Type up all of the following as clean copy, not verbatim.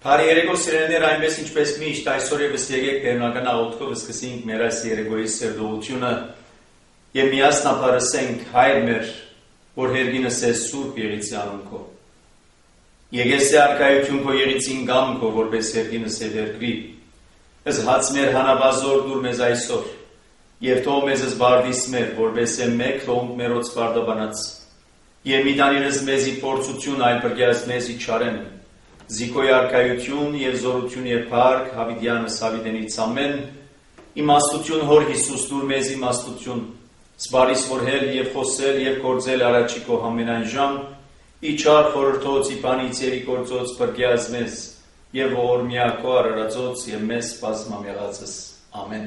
Բարի երեկո սիրելիներ, այնպես ինչպես միշտ այսօր եւս եկեք բերնական աղոթքով սկսենք մեր այս երեկոյի սերտողությունը եւ միասնաբար ասենք Հայր մեր, որ հերգինս ես Սուրբ Եղիցի անունքով։ Եկես արքայություն քո Եղիցին գամքով, որպես հերգինս է վերգրի։ Ըս հաց մեր հանաբազոր դուր մեզ այսօր եւ թող մեզ զբարդիս մեր, որպես է մեկ թող մերոց բարդաբանած։ Եվ մի դանիրս մեզի փորձություն այլ բրգյաս մեզի չարեն։ Զիկոյ արքայություն եւ զորություն եւ փառք Հավիդյանս Հավիդենից ամեն իմաստություն հոր Հիսուս դուր մեզ իմաստություն սպարիս որ հել եւ խոսել եւ գործել առաջիկո ամենայն ժամ իչար խորհրդոց իբանից եւ գործոց բրգյաս մեզ եւ որ միակո արարածոց եւ մեզ բազմամեղածս ամեն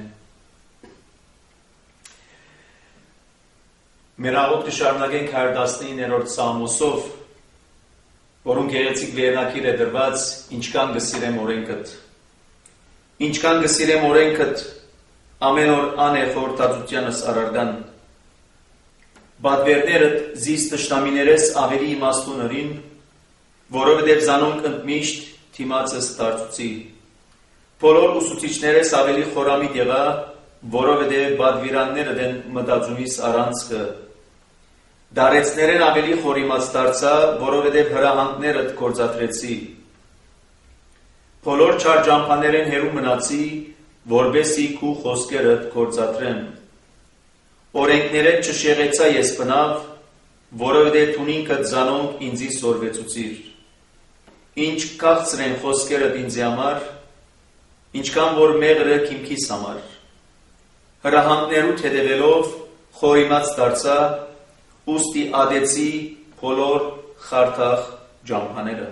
Մեր աղոթքը շարունակենք 119-րդ Սամոսով որոնք գեղեցիկ վերնակիր է դրված, ինչքան գսիրեմ օրենքդ։ Ինչքան գսիրեմ օրենքդ, ամեն օր անեղ խորհրդածությանս արարդան։ Բադվերներդ զիս տշնամիներես ավելի իմաստունըրին, որովհետև զանոնք ընդմիշտ թիմացս դարձուցի։ Բոլոր ուսուցիչներես ավելի խորամիտ եղա, որովհետև բադվիրանները դեն մտածումիս առանցքը Դարեցներեն ավելի խորիմաց դարձա, որովհետև հրահանգներդ գործադրեցի։ Բոլոր չար ջամփաներեն հերու մնացի, որբեսի քու խոսքերդ գործադրեմ։ Օրենքներդ չշեղեցա ես բնավ, որովհետև թունինքդ զանոնք ինձի սորվեցուցիր։ Ինչ կաղցրեն խոսքերդ ինձի համար, ինչքան որ մեղրը քիմքիս համար։ Հրահանգներուդ հետևելով խորիմաց դարձա, ուստի ադեցի բոլոր խարթախ ջամփաները։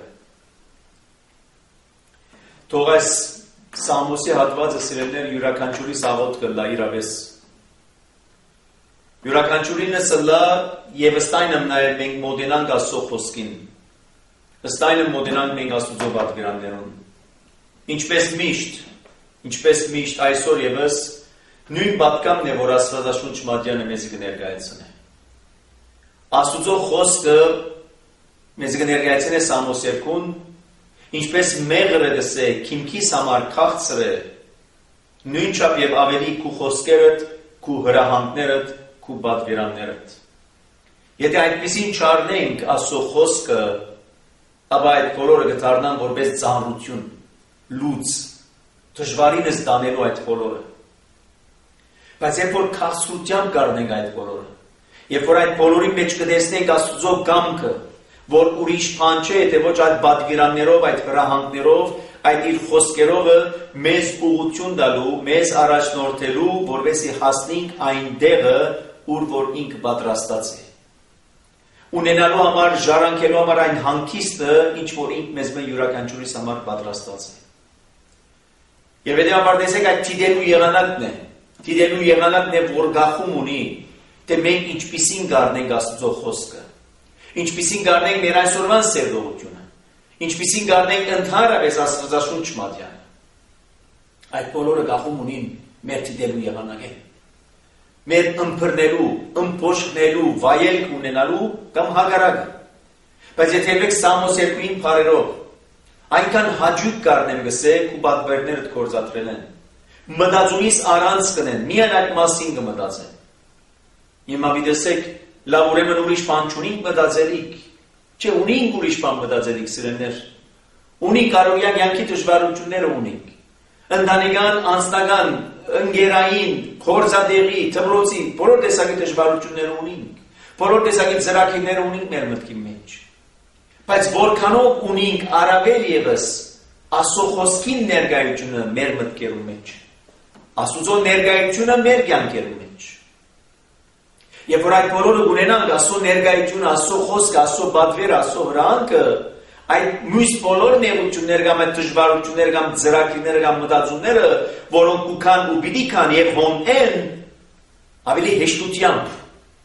Թող այս Սամոսի հատվածը սիրելիներ յուրաքանչյուրի աղոթքը լա իրավես։ Յուրաքանչյուրին սլա եւ ըստայնը նաեւ մենք մոդենանք Աստծո խոսքին։ Ըստայնը մոդենանք մենք Աստծո բادرներուն։ Ինչպես միշտ այսօր եւս նույն պատկամն է, որ Աստվածաշունչ Մատյանը մեզ կներկայացնի։ Աստուծո խոսքը մեզ կներկայացնի Սամոս 2-ն, ինչպես մեղրը գսե քիմքիս համար քաղցր է, նույնչափ եւ ավելի քու խոսքերդ, քու հրահանգներդ, քու բادرներդ։ Եթե այդպեսին չառնենք Աստծո խոսքը, ապա այդ բոլորը կդառնան որպես ծանրություն, լուծ, դժվարինս դանելու այդ բոլորը։ Բայց երբ որ քաղցրությամբ կառնենք այդ բոլորը, Երբ որ այդ բոլորի մեջ կտեսնենք Աստծո կամքը, որ ուրիշ բան չէ, թե ոչ այդ բادرներով, այդ հրահանգներով, այդ իր խոսքերով մեզ ուղղություն տալու, մեզ առաջնորդելու, որովհետեւ հասնենք այն տեղը, ուր որ ինքը պատրաստած է։ Ունենալու համար, ժառանգելու համար այն հանգիստը, ինչ որ ինքը մեզ յուրաքանչյուրիս համար պատրաստած է։ Եվ հետեւաբար տեսեք այդ թիդելու եղանակն է։ Թիդելու եղանակն է, որ գախում ունի Թե մենք ինչպիսին գարնենք Աստծո խոսքը, ինչպիսին գարնենք մեր այսօրվան սերտողությունը, ինչպիսին գարնենք ընդհանրապես Աստվածաշունչ Մատյանը։ Այդ բոլորը գաղում ունին մեր թիդելու եղանակեն, մեր ըմբռնելու, ըմբոշխնելու, վայելք ունենալու կամ հակառակը։ Բայց եթե եք Սամոս 2-ին բարերով, այնքան հաճույք գարնեմ գսեք ու բادرներդ գործադրել են, մտածումից առանց կնեն, միայն այդ մասին կմտածեն։ Հիմա դեսեք, լավ ուրեմն ուրիշ բան չունենք մտածելիք, չէ ունենք ուրիշ բան մտածելիք սիրելիներ, ունենք առօրյա կյանքի դժվարությունները ունենք, ընտանեկան, անձնական, ընկերային, գործադեղի, դպրոցի, բոլոր տեսակի դժվարությունները ունենք, բոլոր տեսակի ծրագիրները ունենք մեր մտքի մեջ, բայց որքանով ունենք առավել եւս Աստծո խոսքին ներկայությունը մեր մտքերում մեջ, Աստծո ներկայությունը մեր կյանքերում մեջ Եվ որ այդ բոլորը ունենանք Աստծո ներկայությունը, Աստծո խոսքը, Աստծո բادرերը, Աստծո հրահանգը, այդ մյուս բոլոր նեղությունները կամ այդ դժվարությունները կամ ծրագիրները կամ մտածումները, որոնք կան ու պիտի կան եւ հոմեն, ավելի հեշտությամբ,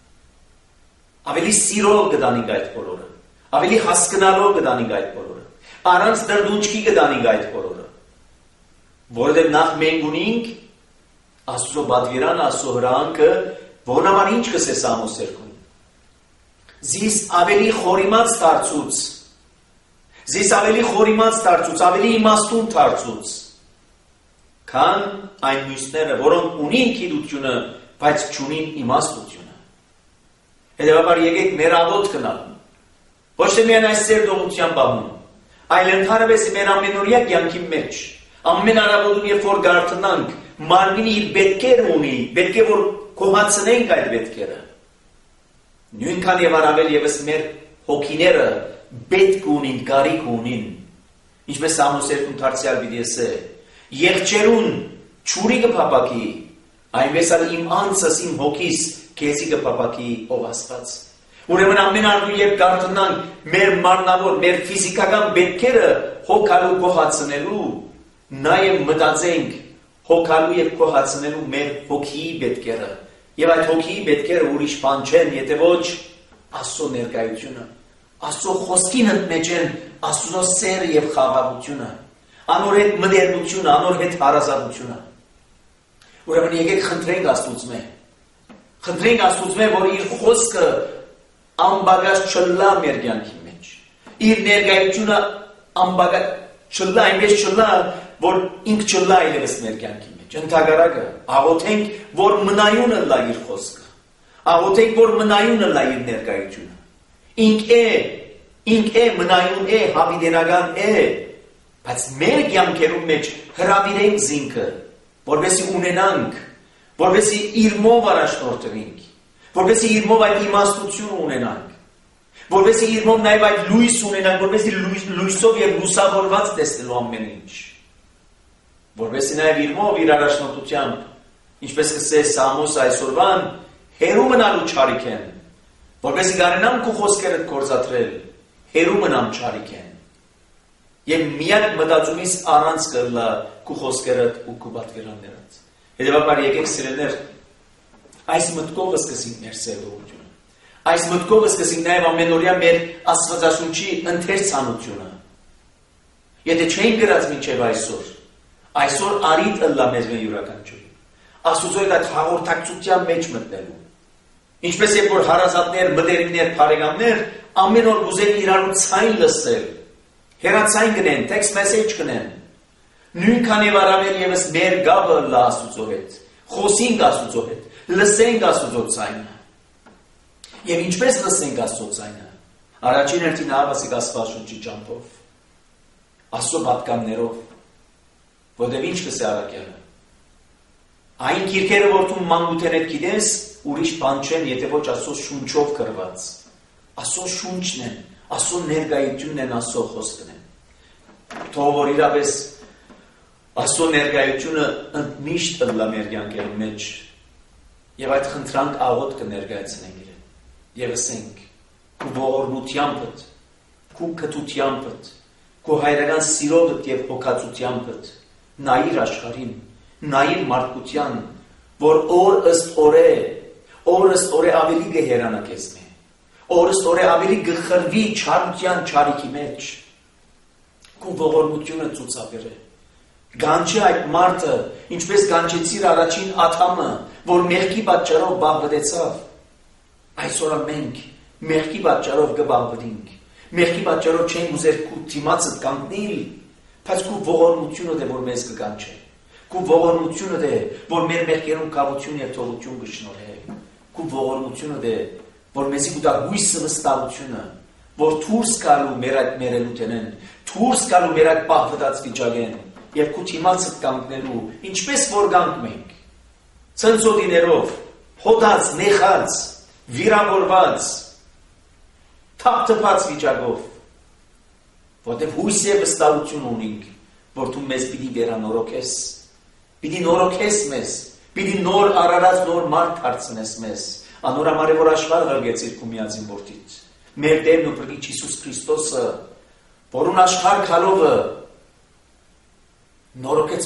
ավելի սիրով կդանենք այդ բոլորը, ավելի հասկանալով կդանենք այդ բոլորը, առանց դրդունչքի կդանենք այդ բոլորը, որովհետեւ նախ մենք ունենք Աստծո բادرան, Աստծո հրահանգը Որն համար ինչ կսե Սամոս 2-ին։ Զիս ավելի խորիմաց դարձուց Ձեզ ավելի խորիմաց դարձուց, ավելի իմաստուն դարձուց, քան այն մյուսները, որոնք ունին գիտությունը, բայց չունին իմաստությունը։ Հետևաբար եկեք ներավոտ գնալ։ Ոչ թե միայն այս սերտողության բանում, այլ ընդհանրապես մեր ամենօրյա կյանքի մեջ, ամեն առավոտում երբ որ գարթնանք, մարմինը իր պետքերը ունի, պետք է որ կոհացնենք այդ պետքերը։ Նույնքան եւ առավել եւս մեր հոգիները պետք ունին, կարիք ունին։ Ինչպես Սամուս 2 դարձյալ պիտի ասե, եղջերուն ճուրի կփապակի, այնպես էլ իմ անձս, իմ հոգիս քեզի կփապակի ով Աստված։ Ուրեմն ամեն անգամ երբ գարթնանք մեր մարմնավոր, մեր ֆիզիկական պետքերը հոգալու կոհացնելու, նաև մտածենք հոգալու եւ կոհացնելու մեր հոգիի պետքերը։ Եվ այդ հոգիի պետքերը ուրիշ բան չեն, եթե ոչ Աստծո ներկայությունը, Աստծո խոսքին մեջ են Աստծո սերը եւ խաղաղությունը, անոր հետ մտերմությունը, անոր հետ հարազատությունը։ Ուրեմն եկեք խնդրենք Աստծո որ իր խոսքը ամբագած չլա մեր կյանքի մեջ։ Իր ներկայությունը ամբագած չլա, այնպես չլա, որ ինք չլա այլևս մեր կյանքի մեջ։ Ընդհակառակը, աղոթենք, որ մնայունը լա իր խոսքը։ Աղոթենք, որ մնայունը լա իր ներկայությունը։ Ինք է, մնայուն է, հավիտենական է, բայց մեր կյանքերում մեջ հրավիրենք զինքը, որովհետեւ ունենանք, որովհետեւ իր մով առաջնորդվենք, որովհետեւ իր մով այդ իմաստություն ունենանք, որովհետեւ իր մով նաև այդ լույս ունենանք, որովհետեւ լույսով եւ լուսավորված տեսնելու ամեն ինչ, որովհետեւ նաև իր մով իր առաջնորդությամբ, ինչպես կսե Սամոս այսօրվան, հերու մնալու չարիք են, որովհետեւ գարենամ քո խոսքերը կորզատրել, հերու մնամ չարիք են, եւ միակ մտածումից առանց կլա քո խոսքերը ու քո պատկերաններած։ Հետևաբար եկեք սիրելիներ, այս մտքով սկսենք մեր սերտողությունը։ Այս մտքով սկսենք նաև ամենօրյա մեր Աստվածաշունչի ընթերցանությունը։ Եթե չենք գրած մինչև այսօր արիտ ըլլա մեզ մեր յուրաքանչյուրին։ Աստուծո այդ հաղորդակցության մեջ մտնելու։ Ինչպես երբ որ հարազատներ, մտերիմներ, բարեկամներ ամեն օր գուզեն իրարու ցայն լսել, հեռացային գնեն, text message գնեն։ Նույնքան եւ առավել եւս մեր գաբը լա Աստուծո հետ, խոսենք Աստուծո հետ, լսենք Աստուծո ցայնը։ Եվ ինչպես լսենք Աստծո ցայնը։ Առաջին հերթին հավասիկ Աստվածաշունչի ճամփով, Աստծո պատկաններով, որտեղ ինչ կսե առաքյալը։ Այն քիրքերը, որ դու մանկութենդ գիտես, ուրիշ բան չեն, եթե ոչ Աստծո շունչով գրված։ Աստծո շունչն են, Աստծո ներկայությունն են, Աստծո խոսքն են։ Թող որ իրապես Աստծո ներկայությունը ընդմիշտ ըլլա մեր կյանքերի մեջ, եւ այդ խնդրանք աղոտ կներկայացնենք իրեն, եւ ասենք, քո ողորմությանդ, քո կտությանդ, քո հայրական սիրովդ եւ հոգացությանդ, նայիր աշխարհին, նայիր մարդկության, որ օր ըստ օրե ավելի գեհերանա քեզնի, օր ըստ օրե ավելի գխրվի չարության չարիքի մեջ, քո ողորմությունը ցուցաբերե։ Գանչի այդ մարդը, ինչպես գանչեցիր առաջին Ադամը, որ մեղքի պատճառով բաղվեցավ, այսօր մենք մեղքի պատճառով կբաղվենք, մեղքի պատճառով չենք ուզեր քու դիմացդ կանգնել, բայց քու ողորմությունը դե որ մեզ կգանչի, քու ողորմությունը դե որ մեր մեղքերում կավություն եւ թողություն կշնորհե, քու ողորմությունը դե որ մեզի կուտա հույսը վստահությունը, որ դուրս գալու մեր այդ մերելութենեն, դուրս գալու մեր այդ բաղված վիճակեն եւ քու դիմացդ կանգնելու, ինչպես որ գանք մենք, ցնցոտիներով, հոդած, նեխած, վիրավորված, թափթփած վիճակով, որտեղ հույս եւ վստահություն ունենք, որ դու մեզ պիտի վերանորոգես, պիտի նորոգես մեզ, պիտի նոր արարած նոր մարդ դարձնես մեզ, անորամար է որ աշխարհը ղրգեցիր քու միածին որդից, մեր Տերն ու Փրկիչ Հիսուս Քրիստոսը, որուն աշխարհ քալովը նորոգեց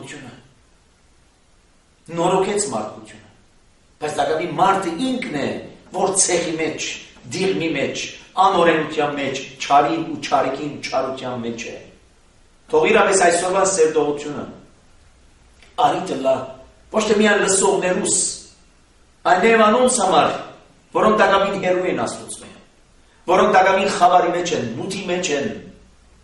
մարդկությունը, բայց դակավի մարդը ինքն է, որ ցեղի մեջ, դիղմի մեջ, անօրենության մեջ, չարին ու չարիքին չարության մեջ է։ Թող իրապես այսօրվա սերտողությունը արիտը լա, ոչ թե միայն լսողներուս, այլև անոնց համար, որոնք դակավին հերու են Աստծո, որոնք դակավին խավարի մեջ են, մութի մեջ են,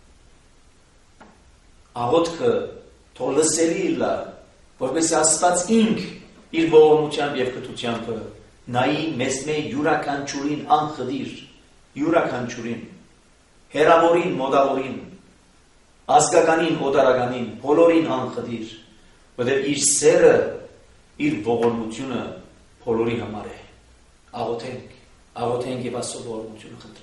աղոթքը թող լսելի լա, որպեսզի Աստված ինք իր ողորմությամբ եւ կրթությամբ նայի մեզ յուրաքանչյուրին անխդիր, յուրաքանչյուրին, հերավորին, մոդավորին, ազգականին, օտարականին, բոլորին անխդիր, որտեղ իր սերը, իր ողորմությունը բոլորի համար է։ Աղոթենք եւ Աստծո ողորմությունը խնդրենք։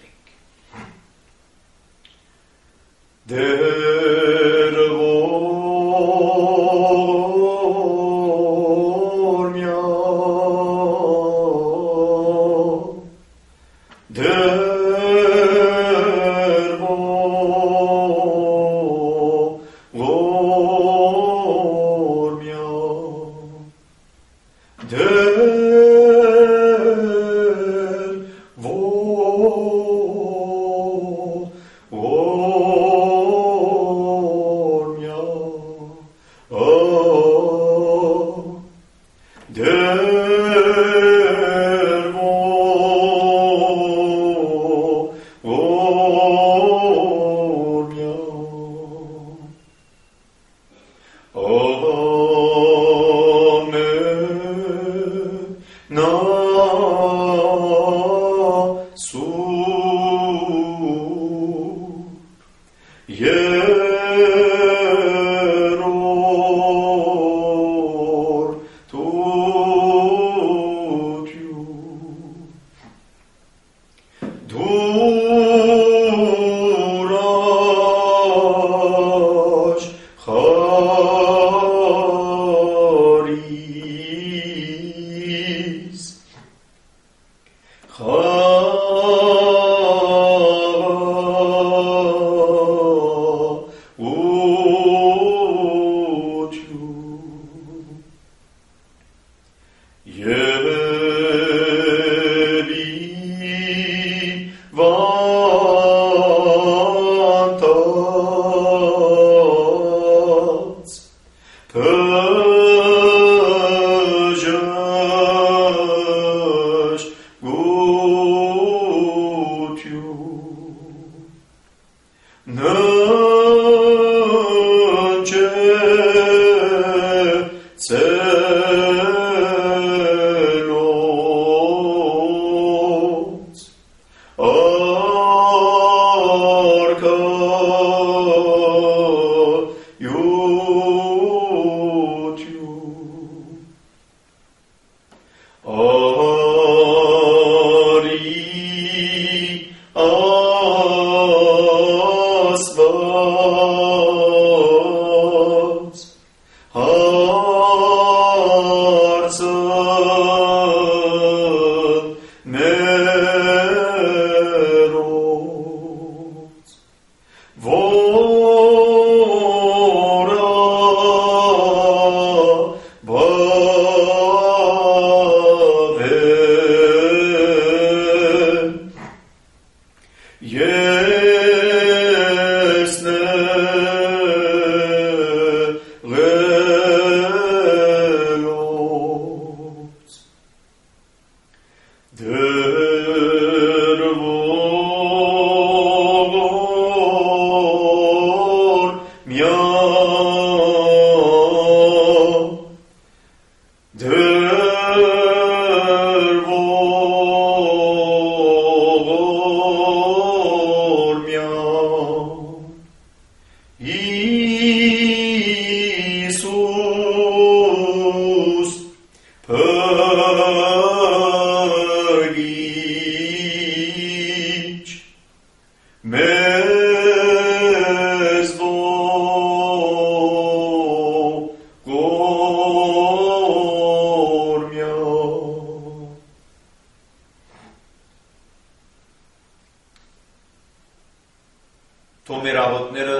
Թող մեր աղոթները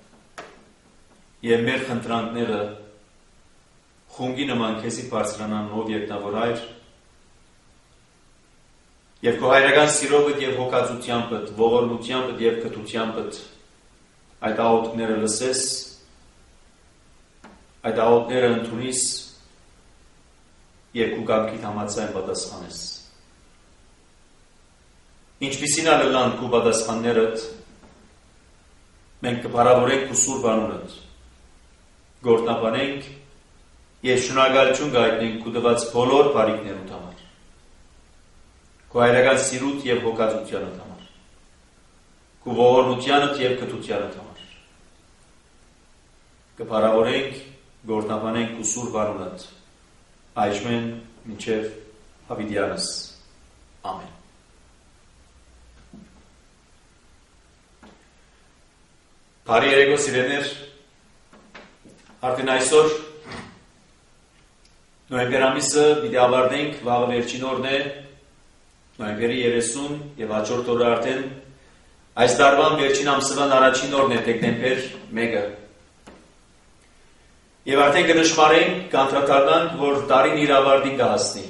եւ մեր խնդրանքները խունգի նման քեզի բարձրանան ով երկնավոր Հայր եւ քո հայրական սիրովդ եւ հոգացությամբ, ողորմությամբ եւ կթությամբ այդ աղոթքները լսես, այդ աղոթքները ընդունես եւ քո կամքիդ համաձայն պատասխանես։ Ինչպիսին ալլան քո պատասխաններդ մենք կփառավորենք քո սուրբ անունդ գործնաբանենք եւ շնորհակալություն գայտնենք քու տված բոլոր բարիքներուդ համար։ Քու հայրական սիրուտ եւ հոգածությանդ համար։ Քու ողորմությանդ եւ կտությանդ համար։ Կփառավորենք, գործնաբանենք քու սուրբ անունդ։ Այժմ մինչև հավիտյանս։ Ամեն։ Բարի երեկո սիրելիներ, արդեն այսօր նոյեմբեր ամիսը պիտի ավարտենք, վաղը վերջին օրն է, նոյեմբերի 30 եւ հաջորդ օրը արդեն այս տարվան վերջին ամսվան առաջին օրն է, դեկտեմբեր 1-ը։ Եվ արդեն կնշմարենք, կանտրատառնանք, որ տարին իր ավարտին կհասնի։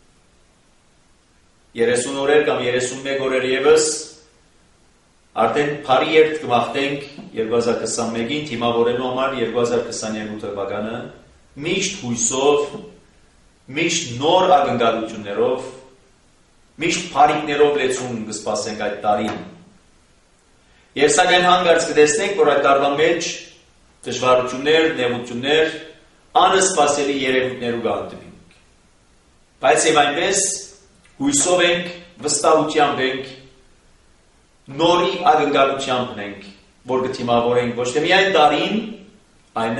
30 օրեր կամ 31 օրեր ևս արդեն բարի երթ կմաղթենք 2021-ին թիմավորելու համար 2022 թվականը միշտ հույսով, միշտ նոր ակնկալություններով, միշտ բարիքներով լեցուն կսպասենք այդ տարին։ Եվ սակայն հանկարծ կտեսնենք, որ այդ տարվա մեջ դժվարություններ, նեղություններ, անսպասելի երևույթներու կհանդիպենք։ Բայց եւ այնպես հույսով ենք, վստահությամբ ենք, նորի ակնկալությամբ ենք, որ կթիմավորենք ոչ թե միայն տարին, այլ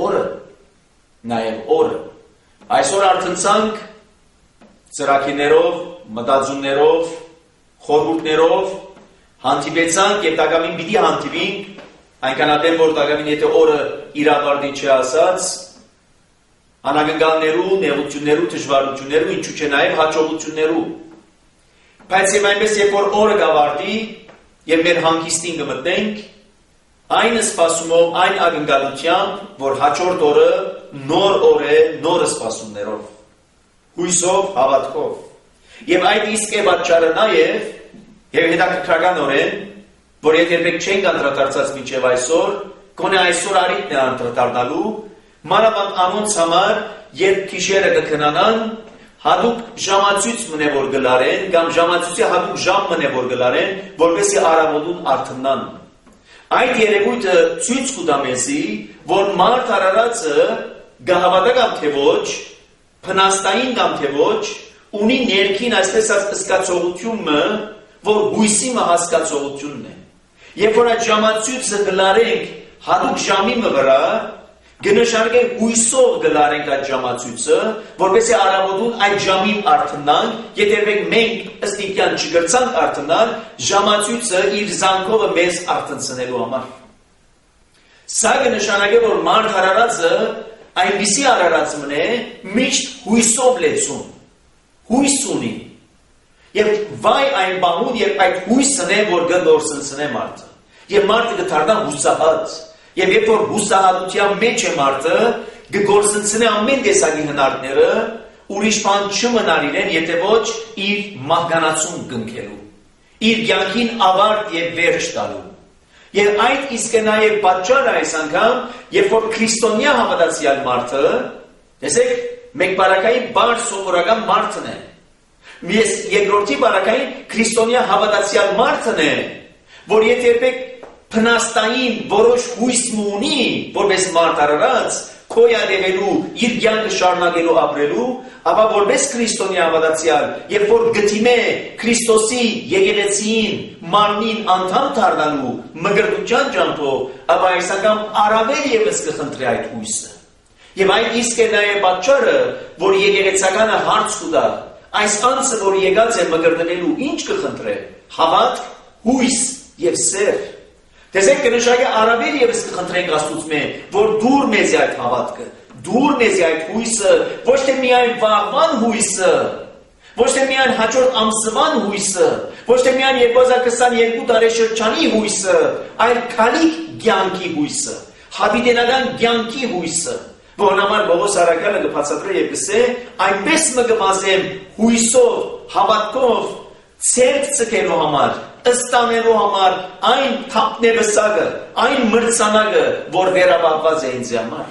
նաև օրը։ Այսօր արդնցանք ծրագիրներով, մտածումներով, խորհուրդներով հանդիպեցանք եւ տակամին պիտի հանդիպենք, այնքան ատեմ որ տակամին եթե օրը իր ավարտին չի ասած, անագնկալներու, նեղություններու, դժվարություններու, ինչու չէ նաև հաջողություններու։ Բայց եւ այնպես երբ որ օրը կավարտի եւ մեր հանգիստին կմտնենք, այն սպասումով, այն ակնկալությամբ, որ հաջորդ օրը նոր օր է, նոր սպասումներով, հույսով, հավատքով։ Եվ այդ իսկ է պատճառը նաև եւ հետաքրքրականորեն, որ եթե երբեք չենք անդրադարձած մինչև այսօր, գոնե այսօր արիտն է անդրադառնալու, մանավանդ անոնց համար, երբ գիշերը կքնանան, հատուկ ժամացույց մնե որ գլարեն, կամ ժամացույցի հատուկ ժամ մնե որ գլարեն, որպեսզի առավոտուն արթնան։ Այդ երևույթը ցույց կտա մեզի, որ մարդ արարածը գահավատա կամ թե ոչ, փնաստային կամ թե ոչ, ունի ներքին այսպես զգացողությունը, որ հույսի հասկացողությունն է։ Երբ որ այդ ժամացույցը գլարենք հատուկ ժամի վրա, կնշանակենք հույսով գլարենք այդ ժամացույցը, որպեսզի առավոտուն այդ ժամին արթնանք, եթե մենք ըստ իրական չգրցանք արթնալ, ժամացույցը իր զանգովը մեզ արթնցնելու համար։ Սա կնշանակե, որ մարդ արարածը այնպիսի արարած մնե, միշտ հույսով լեցուն, հույս ունի։ Եվ վայ այն բամուն, երբ այդ հույսն է, որ գդորսնցնե մարդը։ Եվ մարդը կդառնա հուսահատ։ Եվ երբ որ հուսահատության մեջ է մարդը, կգործնցնե ամեն տեսակի հնարքները, ուրիշ բան չմնար իրեն, եթե ոչ իր մահկանացուն կնքելու, իր կյանքին ավարտ եւ վերջ տալու։ Եվ այդ իսկ է նաեւ պատճառը այս անգամ, երբ որ քրիստոնյա հավատացյալ մարդը, տեսեք, մեկ բարակային բար սովորական մարդն է։ Ես երկրորդի բարակային քրիստոնյա հավատացյալ մարդն է, որ եթե երբեք փնաստային որոշ հույս ունի, որպես մարդ արարած, քոյադևելու, իր կյանքը շարունակելու ապրելու, ապա որպես քրիստոնյա հավատացյալ, երբ որ գտիմե Քրիստոսի եկեղեցին, մարմնին անդամ դառնալու մգրտության ճամփով, ապա այս անգամ առավել եւս կխնդրի այդ հույսը։ Եվ այդ իսկ է նաեւ պատճառը, որ եկեղեցականը հարց կտա, այս անձը, որ եկած է մգրտվելու, ինչ կխնդրե, հավատք, հույս եւ սեր։ Տեսեք, կնշանակե առավել եւս կխնդրենք Աստծուց, որ դուր մեզի այդ հավատքը, դուր մեզի այդ հույսը, ոչ թե միայն վաղվան հույսը, ոչ թե միայն հաջորդ ամսվան հույսը, ոչ թե միայն 2022 տարեշրջանի հույսը, այլ քալիք կյանքի հույսը, հավիտենական կյանքի հույսը, որն համար Պողոս առաքյալը կբացատրի եւ կսե, այնպես մը կմազեմ հույսով, հավատքով, ցերկ ցկելու համար, ըստանելու համար այն թափնեվսակը, այն մրցանակը, որ վերապահված է ինձ համար։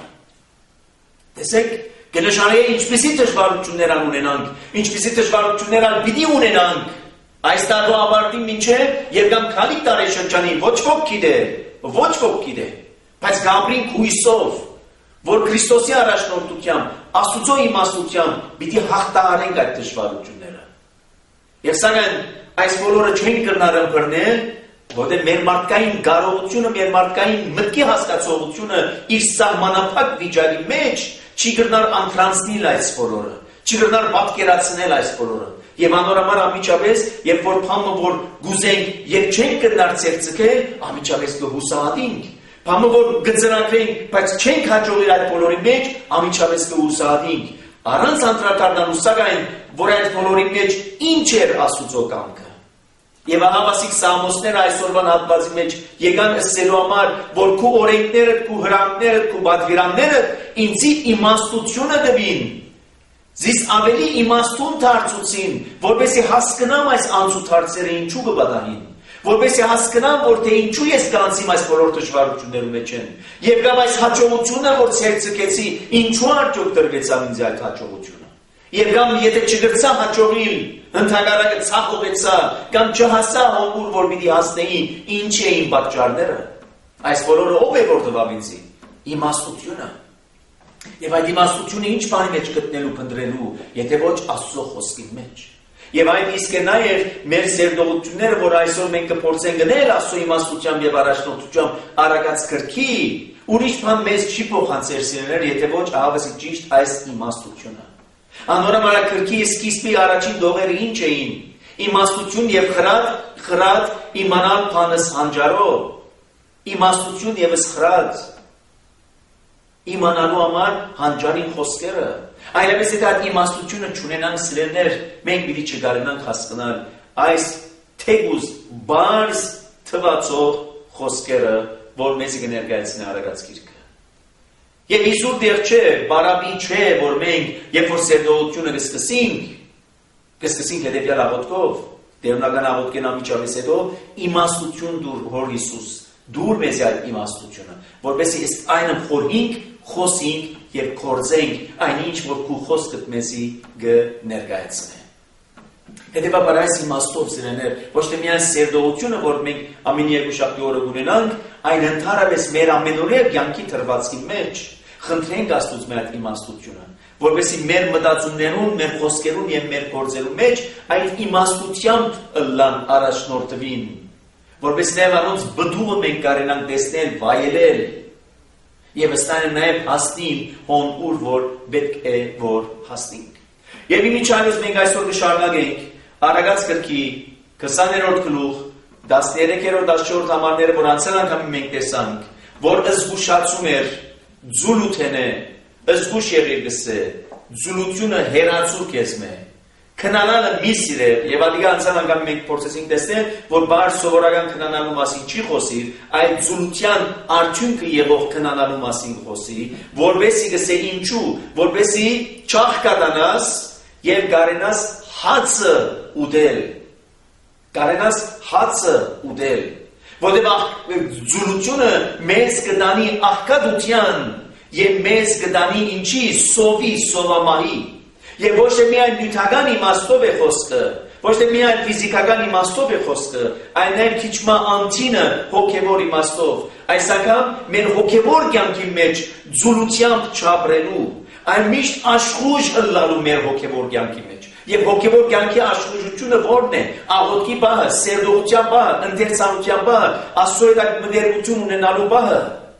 Տեսեք, կնշանակե ինչպիսի դժվարություններ ունենանք, ինչպիսի դժվարություններ պիտի ունենանք այս տարվա ավարտին մինչև եւ կամ քանի տարեշրջանի ոչ ոք գիտե, բայց գամրին հույսով, որ Քրիստոսի առաջնորդությամբ, Աստուծո իմաստությամբ պիտի հաղթահարենք այդ դժվարությունները։ Եվ սակայն այս բոլորը չենք կրնար ըմբռնել, որտեղ մեր մարդկային կարողությունը, մեր մարդկային մտքի հասկացողությունը իր սահմանափակ վիճակի մեջ չի կրնար անտրանցնել այս բոլորը, չի կրնար պատկերացնել այս բոլորը։ Եվ անորոշ ամիջապես, երբ որ փամը որ գուզենք եւ չենք կրնար ցերծկել, ամիջապես կհուսահատենք։ Փամը որ գծրակվենք, բայց չենք հաջողի այդ բոլորի մեջ, ամիջապես կհուսահատենք։ Առանց անդրադառնալու սակայն, որ այդ բոլորի մեջ ինչ էր Աստուծո կամքը։ Եվ ահավասիկ սամոսները այսօրվան հատվածի մեջ եկան ըսելու համար, որ քու օրենքներդ, քու հրամներդ, քու պատվիրաններդ ինձի իմաստությունը դվին։ Զիս ավելի իմաստուն դարձուցին, որպեսզի հասկանամ այս անցուդարձերը ինչու կպատահին, որպեսզի հասկանամ, որ թե ինչու ես կանցիմ այս բոլոր դժվարությունների մեջ են, եւ կամ այս հաջողությունը, որ ցերծկեցի, ինչու արդյոք դրվեցավ ինձ այդ հաջողությունը։ Եվ կամ եթե չգրծա հաջողիլ, ընդհանրակը ցախողեցա, կամ չհասա հոնգուր, որ պիտի հասնեի, ինչ էին պատճառները։ Այս բոլորը ով է որ տվավ ինձի։ Իմաստությունը։ Եվ այդ իմաստությունը ինչ բանի մեջ գտնելու, փնտրելու, եթե ոչ Աստծո խոսքի մեջ։ Եվ այդ իսկ է նաև մեր սերտողությունները, որ այսօր մենք կփորձենք գնել Աստծո իմաստությամբ եւ առաջնորդությամբ արագած գրքի, ուրիշ բան մեզ չի փոխանցեր սիրելիներ, եթե ոչ ահավասիկ ճիշտ այս իմաստությունը։ Անորոշ գրքի սկիզբի առաջին դողերը ինչ էին։ Իմաստություն եւ խրատ իմանալ բանս հանջարով։ Իմաստություն եւս խրատ իմանալու համար հանջարին խոսքերը։ Այնպես եթե այդ իմաստությունը չունենանք սիրելիներ, մենք պիտի չկարողանանք հասկանալ այս թեգուզ բարձ թվացող խոսքերը, որ մեզ կներկայացնի արագած գիրքը։ Եվ իզուր դեռ չէ, բարաբի չէ, որ մենք, երբ որ սերտողությունը կսկսենք հետևյալ աղոթքով, տերունական աղոթքեն ամիջապես հետո, իմաստություն դուր հոր Հիսուս, դուր մեզ այդ իմաստությունը, որպեսզի այն խորհենք, խոսենք եւ կործենք այն ինչ որ քու խոսքդ մեզի կներկայացնի։ Հետևաբար այս իմաստով սիրելիներ, ոչ թե միայն սերտողությունը, որ մենք ամեն երկուշաբթի օրը ունենանք, այլ ընդհանրապես մեր ամենօրյա կյանքի թրվածքի մեջ խնդրենք Աստծուց մեր այդ իմաստությունը, որպեսզի մեր մտածումներում, մեր խոսքերում եւ մեր գործերում մեջ այդ իմաստությամբ լան առաջնորդվին, որպես նաև անոնց բդուղը մենք կարենանք տեսնել, վայելել եւ ըստայն նաև հասնին հոն ուր որ պետք է որ հասնենք։ Եվ իմիջայլոց մենք այսօր կշարունակենք Արագած գրքի 20-րդ գլուխ 13-րդ 14-րդ համարները, որ անցյալ անգամ մենք տեսանք, որ զգուշացում էր ձուլութենե, զգուշ եղիր գսե, ձուլությունը հերացուր կեզմե, քնանալը մի սիրեր, եւ ալիգա անցյալ անգամ մենք փորձեցինք տեսնել, որ բար սովորական քնանալու մասին չի խոսի, այլ ձուլության արդյունքը եղող քնանալու մասին խոսի, որովհետեւ գսե ինչու, որովհետեւ չաղկաданաս եւ գարենաս հացը ուդել, կարենաս հացը ուդել, որովհետև ձուլությունը մեզ կդանի աղքատության եւ մեզ կդանի ինչի սովի, սովամահի եւ ոչ թե միայն նյութական իմաստով է խոսքը, ոչ թե միայն ֆիզիկական իմաստով է խոսքը, այլ նաեւ քիչմա անտինը հոգեվոր իմաստով, այս անգամ մեր հոգեվոր կյանքի մեջ ձուլությամբ չապրելու, այլ միշտ աշխուժ ըլլալու մեր հոգեվոր կյանքի մեջ։ Եվ հոգեվոր կյանքի աշխուժությունը որն է, աղոթքի բահը, սերտողության բահը, ընթերցանության բահը, Աստծո հետ մտերմություն ունենալու բահը։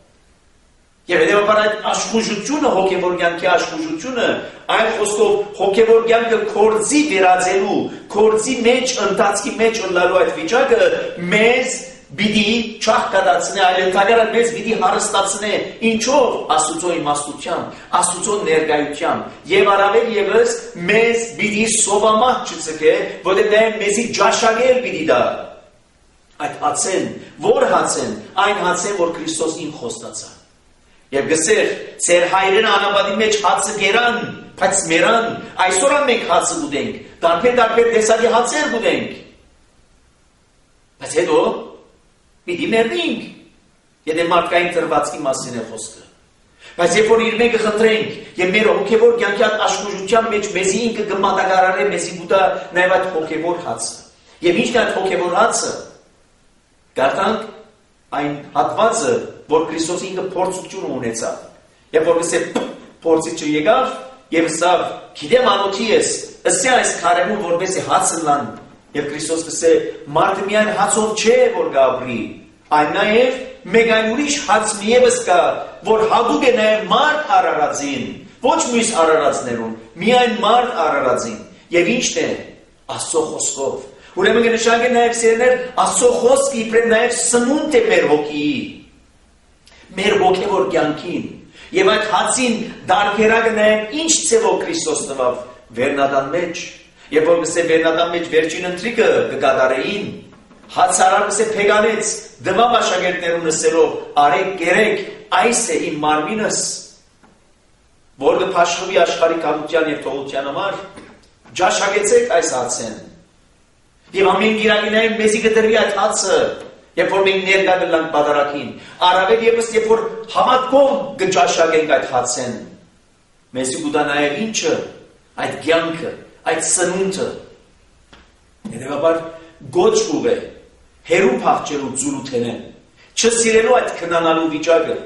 Եվ հետևաբար այդ աշխուժությունը, հոգեվոր կյանքի աշխուժությունը, այլ խոսքով հոգեվոր կյանքը կորձի վերածելու, կորձի մեջ, ընթացքի մեջ ըլլալու այդ վիճակը մեզ պիտի չաղկատացնե, այլ ընդհանրապես մեզ պիտի հարստացնե, ինչով Աստծո իմաստությամբ, Աստծո ներկայությամբ, եւ առավել եւս մեզ պիտի սովամահ չցկե, որովհետեւ մեզի ջաշակել պիտի դա։ Այդ հացեն, որ հացեն, այն հացեն, որ Քրիստոսին խոստացա։ Եվ գսեր, ծեր հայրենը անապատի մեջ հացը գերան, բայց մերան, այսօր մենք հացը գուտենք, տարբեր տեսակի հացեր գուտենք։ Բայց հետո պիտի մեռնենք, եթե մարդկային տրվածքի մասին է խոսքը։ Բայց երբ որ իր մեկը խնդրենք, եւ մեր հոգեվոր կյանքի աշխուժության մեջ մեզի ինքը կմատակարարե, մեզի գուտա նաեւ այդ հոգեվոր հացը։ Եվ ի՞նչն է այդ հոգեվոր հացը։ Գարտանք այն հատվածը, որ Քրիստոս ինքը փորձություն ունեցավ։ Երբ որ գսե փորձիչը եկավ եւ սավ գիտեմ անոթի ես ըսի այս քարերուն որպես հացլան եւ Քրիստոս գսե մարդը միայն հացով չէ որ գաբրի այն նաեւ մեկ այն ուրիշ հաց միևս կա որ հատուկ է նաեւ մարդ արարածին ոչ մյուս արարածներուն միայն մարդ արարածին եւ ինչն է Աստծո խոսքով ուրեմն կնշանակի նաեւ սերներ Աստծո խոսքը իբրև նաեւ սնունդ է մեր հոգիի մեր հոգեվոր կյանքին եւ այդ հացին դարբերակը նաեւ ինչ ցեվով Քրիստոս տվավ վերնադան մեջ եւ որ գսե վերնադան մեջ վերջին ընթրիկը կգադարեին հացարակը փեգանեց դվավ աշակերտներուն ասելով արեք գերեք այս է իմ մարմինս որ կփաշխվի աշխարհի կամության եւ թողության համար ջաշակեցեք այս հացեն եւ ամեն գիրակինային մեզի կդրվի այդ հացը երբ որ մենք ներկա գլանք պատարակին առավել եւս երբ որ համատքով կջաշակենք այդ հացեն մեզի կուտանայել ինչը այդ կյանքը այդ սնունդը հետեւաբար գոչ ուղե հերու փախչելու զուրութենեն չսիրելու այդ քնանալու վիճակը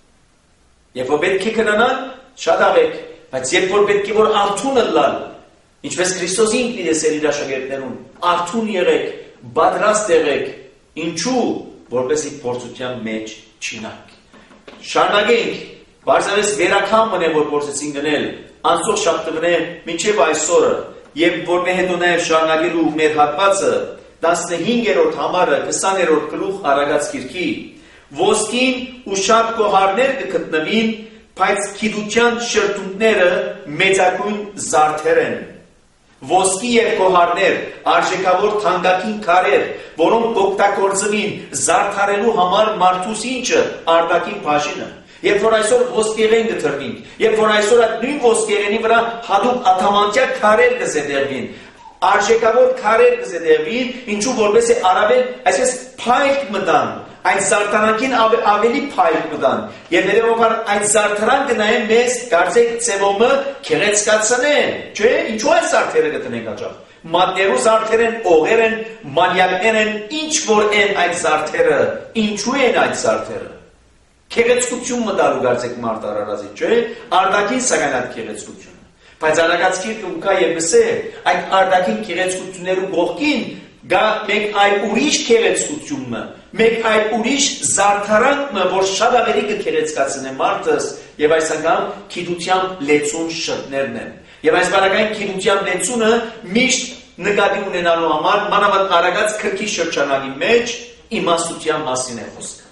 երբ որ պետք է քնանալ շատ ավեք բայց երբ որ պետք է որ արթուն լալ ինչպես Քրիստոս ինքն իր իր աշակերտներուն արթուն եղեք պատրաստ եղեք ինչու որպեսզի փորձության մեջ չինակ շարունակենք բարձրապես վերակամ մնե որ փորձեցին գնել անցող շաբթը մինչև այսօրը եւ որ մեր հետո նաեւ շարունակելու մեր հատվածը 15-րդ համարը 20-րդ գլուխ Արագած գիրքի ոսկին ու շատ կոհարներ կգտնվին բայց գիտության շրթունքները մեծագույն զարդեր են ոսկի եւ կոհարներ արժեքավոր թանկագին քարեր որոնք կօգտագործվին զարդարելու համար մարդուս ինչը արտաքին բաժինը երբ որ այսօր ոսկեղեն գտրվին երբ որ այսօր այդ նույն ոսկեղենի վրա հատուկ աթամանտյա քարեր կզետեղվին արժեքավոր քարեր կզետեղվին ինչու որպես է արաբել այսպես փայլ մտան այդ զարդարանքին ավելի փայլ մտան եւ հետեւաբար այդ զարդարանքը նաեւ մեզ կարծեք ծևոմը քեղեցկացնեն չէ ինչու այս զարդերը գտնենք աջավ մատներու զարդեր են օղեր են մանյակներ են ինչ որ են այդ զարդերը ինչու են այդ զարդերը քեղեցկություն մտալու կարծեք մարդ արարածի չէ արտաքին սակայն այդ քեղեցկությունը բայց Արագած գիրքը ուկա եւ գսե այդ արտաքին քեղեցկություններու կողքին գա մեկ այլ ուրիշ քեղեցկությունը մեկ այլ ուրիշ զարդարանքը որ շատ ավելի կքեղեցկացնե մարդս եւ այս անգամ գիտության լեցուն շրթներն են եւ այս բանական գիտության լեցունը միշտ նկատի ունենալու համար մանավանդ Արագած քրքի շրջանանի մեջ իմաստության մասին է խոսքը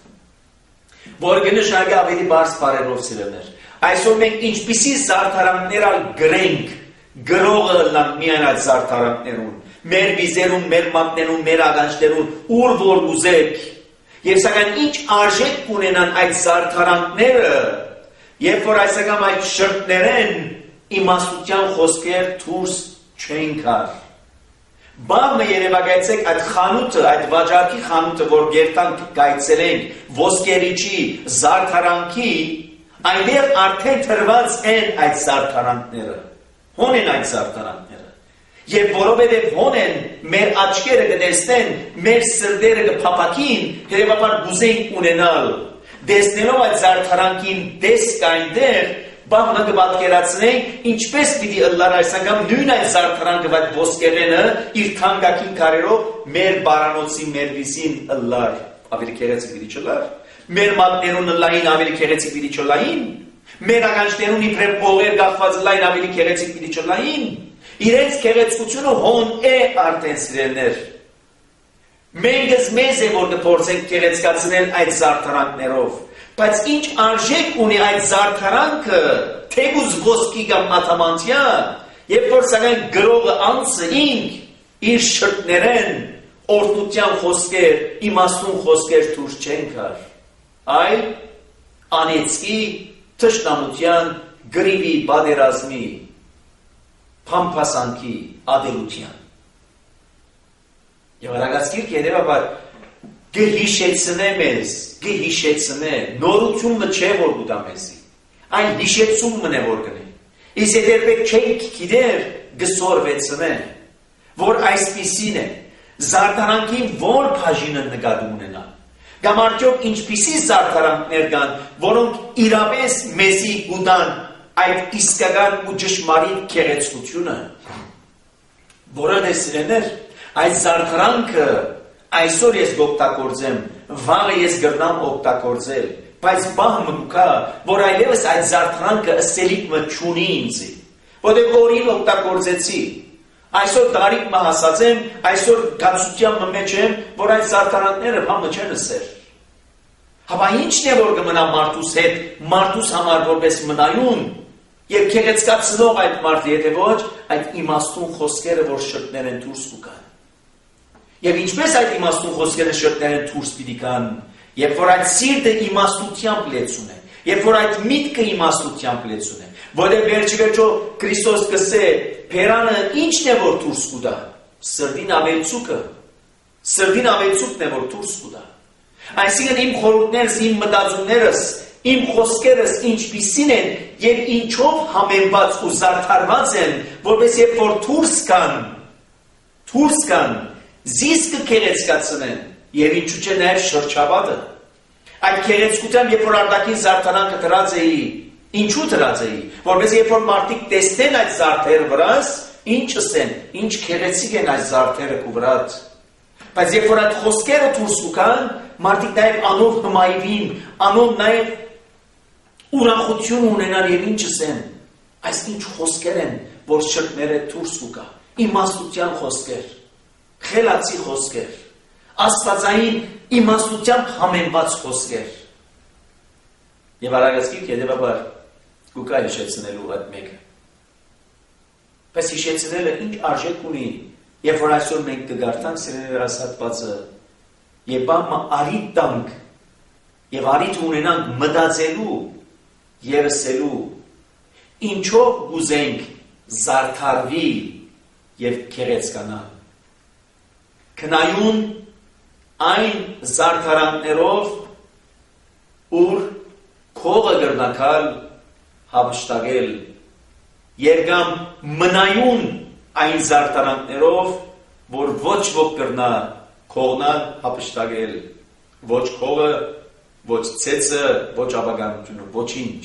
որ կնշանակի ավելի բարձ բարերով սիրելներ այսօր մենք ինչպիսի զարդարանքներ գրենք գրողը լան միայն այդ զարդարանքներուն մեր վիզերուն, մեր մատներուն, մեր ագանջներուն, ուր որ ուզեք եւ սակայն ինչ արժեք կունենան այդ զարդարանքները երբ որ այսակամ այդ շրթներեն իմաստության խոսքեր դուրս չեն գար բամը երևակայեցեք այդ խանութը, այդ վաճառքի խանութը, որ գերտանք գայցելենք ոսկերիչի զարդարանքի այնտեղ արդեն թրված են այդ զարդարանքները հոն են այդ զարդարանքները Եվ որովհետև հոն են մեր աչքերը կտեսնեն, մեր սրտերը կփափակին, հետևաբար գուզենք ունենալ։ Տեսնելով այդ զարդարանքին տեսք այնտեղ, բաղը կպատկերացնենք, ինչպես պիտի ըլլար այս անգամ նույն այդ զարդարանքը այդ ոսկեղենը իր թանկագին քարերով մեր բարանոցի մեր վիզին ըլլար, ավելի քեղեցիկ պիտի չլար, մեր մատներուն ըլլային ավելի քեղեցիկ պիտի չլային, մեր ականջներուն իբրև օղեր գաղված ըլլային ավելի քեղեցիկ պիտի չլային, իրենց քեղեցկությունը հոն է արդեն սիրելներ։ Մենք մեզ է որ կփորձենք քեղեցկացնել այդ զարդարանքներով, բայց ինչ արժեք ունի այդ զարդարանքը, թեկուզ ոսկի կամ ադամանդյա, երբ որ սակայն գրողը անձը ինք իր շրթներեն օրհնության խոսքեր, իմաստուն խոսքեր դուրս չեն գար, այլ անեծքի, թշնամության, գրիվի, պատերազմի, փամփասանքի, ադելության։ Եվ Արագած գիրքը հետևաբար գհիշեցնե մեզ, գհիշեցնե, նորությունը չէ որ գուտա մեզի, այլ հիշեցումն է որ գնի։ Իսկ երբեք չենք գիտեր գսորվեցնե, որ այսպիսին է, զարդարանքին որ բաժինը նկատի ունենա, Կամ արդյոք ինչպիսի զարդարանքներ կան, որոնք իրապես մեզի կուտան այդ իսկական ու ճշմարիտ գեղեցկությունը։ Որոնք սիրելիներ, այդ զարդարանքը այսօր ես կօգտագործեմ, վաղը ես կգնամ օգտագործել, բայց բանը կա, որ այլևս այդ զարդարանքը ըսելիքը չունի ինձ, որտեղ օրին օգտագործեցի։ Այսօր տարիք հասած եմ, այսօր գացության մեջ եմ, որ այդ զարդարանքները համը չեն ասել։ Հապա ինչն է որ կմնա մարդուս հետ, մարդուս համար որպես մնայուն եւ քեղեցկացնող այդ մարդը, եթե ոչ, այդ իմաստուն խոսքերը, որ շրտներ են դուրս կգան։ Եվ ինչպես այդ իմաստուն խոսքերը շրտներ են դուրս պիտի գան, երբ որ այդ սիրտը իմաստությամբ լեցուն է, երբ որ այդ միտքը իմաստությամբ լեցուն է, որտեղ վերջիվերջո Քրիստոս կսե Փերանը ինչն է որ դուրս կուտա, սրտին ավելցուկը, սրտին ավելցուկն է որ դուրս կուտա։ Այսինքն իմ խորհուրդներս, իմ մտածումներս, իմ խոսքերս ինչպիսին են եւ ինչով համեմված ու զարդարված են, որպես երբ որ դուրս կան, զիսկը քեղեցկացնեն եւ ինչու՞ չէ նաեւ շրջապատը։ Այդ քեղեցկությամբ երբ որ արտաքին զարդարանքը դրած էի, ինչու դրած էի, որպես երբ որ մարդիկ տեսնեն այդ զարդերը վրաս, ինչ ասեն, ինչ քեղեցիկ են այդ զարդերը քու վրաց։ Բայց երբ որ այդ խոսքերը դուրս կան, մարդիկ նաեւ անով հմայվին, անով նաեւ ուրախություն ունենան եւ ինչ ասեն, այսինչ խոսքեր են, որ շրտները դուրս կգա, իմաստության խոսքեր, խելացի խոսքեր, աստվածային իմաստությամբ համեմված խոսքեր։ Եվ արագացկիկ հետևաբար կուկա հիշեցնելու այդ մեկը։ Պես հիշեցնելը ինչ արժեք ունի, երբ որ այսօր մենք կգարտանք սիրելիներ ասատվածը, եւ բամը արիտ տանք, եւ արիտ ունենանք մտածելու եւ ասելու, ինչով գուզենք զարդարվի եւ քեղեցկանա։ Քնայուն այն զարդարանքներով, ուր քողը գրնակալ հապշտագել, երգամ մնայուն այն զարդարանքներով, որ ոչ ոք գրնա քողնալ հապշտագել, ոչ քողը, ոչ ցեցը, ոչ ապագանությունը, ոչինչ։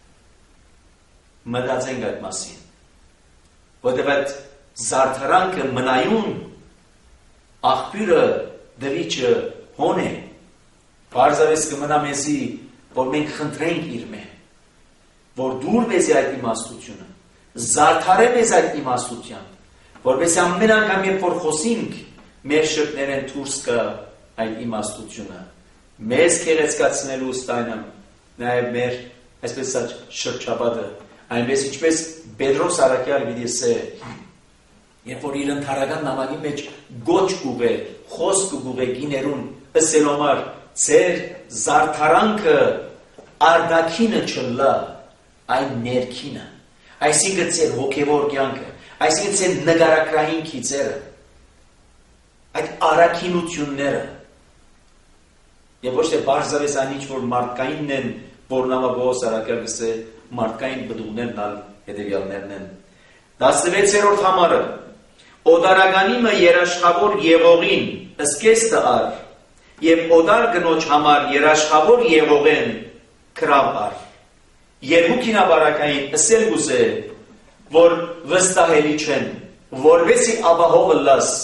Մտածենք այդ մասին, որտեղ այդ զարդարանքը մնայուն աղբյուրը դրիչը հոն է, բարձավես կմնա մեզի, որ մենք խնդրենք իր մե, որ դուր մեզի այդ իմաստությունը, զարդարե մեզ այդ իմաստությամբ, որպես ամեն անգամ երբ որ խոսինք, մեր շրտներ են դուրս կա այդ իմաստությունը, մեզ քեղեցկացնելու ստայնամ, նաև մեր այսպես շրջապատը, այնպես ինչպես Պետրոս առաքյալ պիտի ասե, երբ որ իր ընդհանրական նամակի մեջ գոչ կուղե, խոսք կուղե գիներուն, ըսելոմար, ձեր զարդարանքը արդակինը չլա, այն ներքինը, այսինքն ձեր հոգևոր կյանքը, այսինքն ձեր նկարագրային քիծերը, այդ առաքինությունները, եւ ոչ թե բարձրապես այն ինչ որ մարդկայինն են, որ նամակոս առաքյալ գսե մարդկային բդուղներն ալ հետևյալներն են։ 16-րդ համարը Օդարագանիմը երաշխավոր եղողին ըսկեստը ար եւ օդար գնոջ համար երաշխավոր եղողեն քրավ ար։ Երկուքին ապարակային ըսել գուզե, որ վստահելի չեն, որովհետեւ ապահովը լաս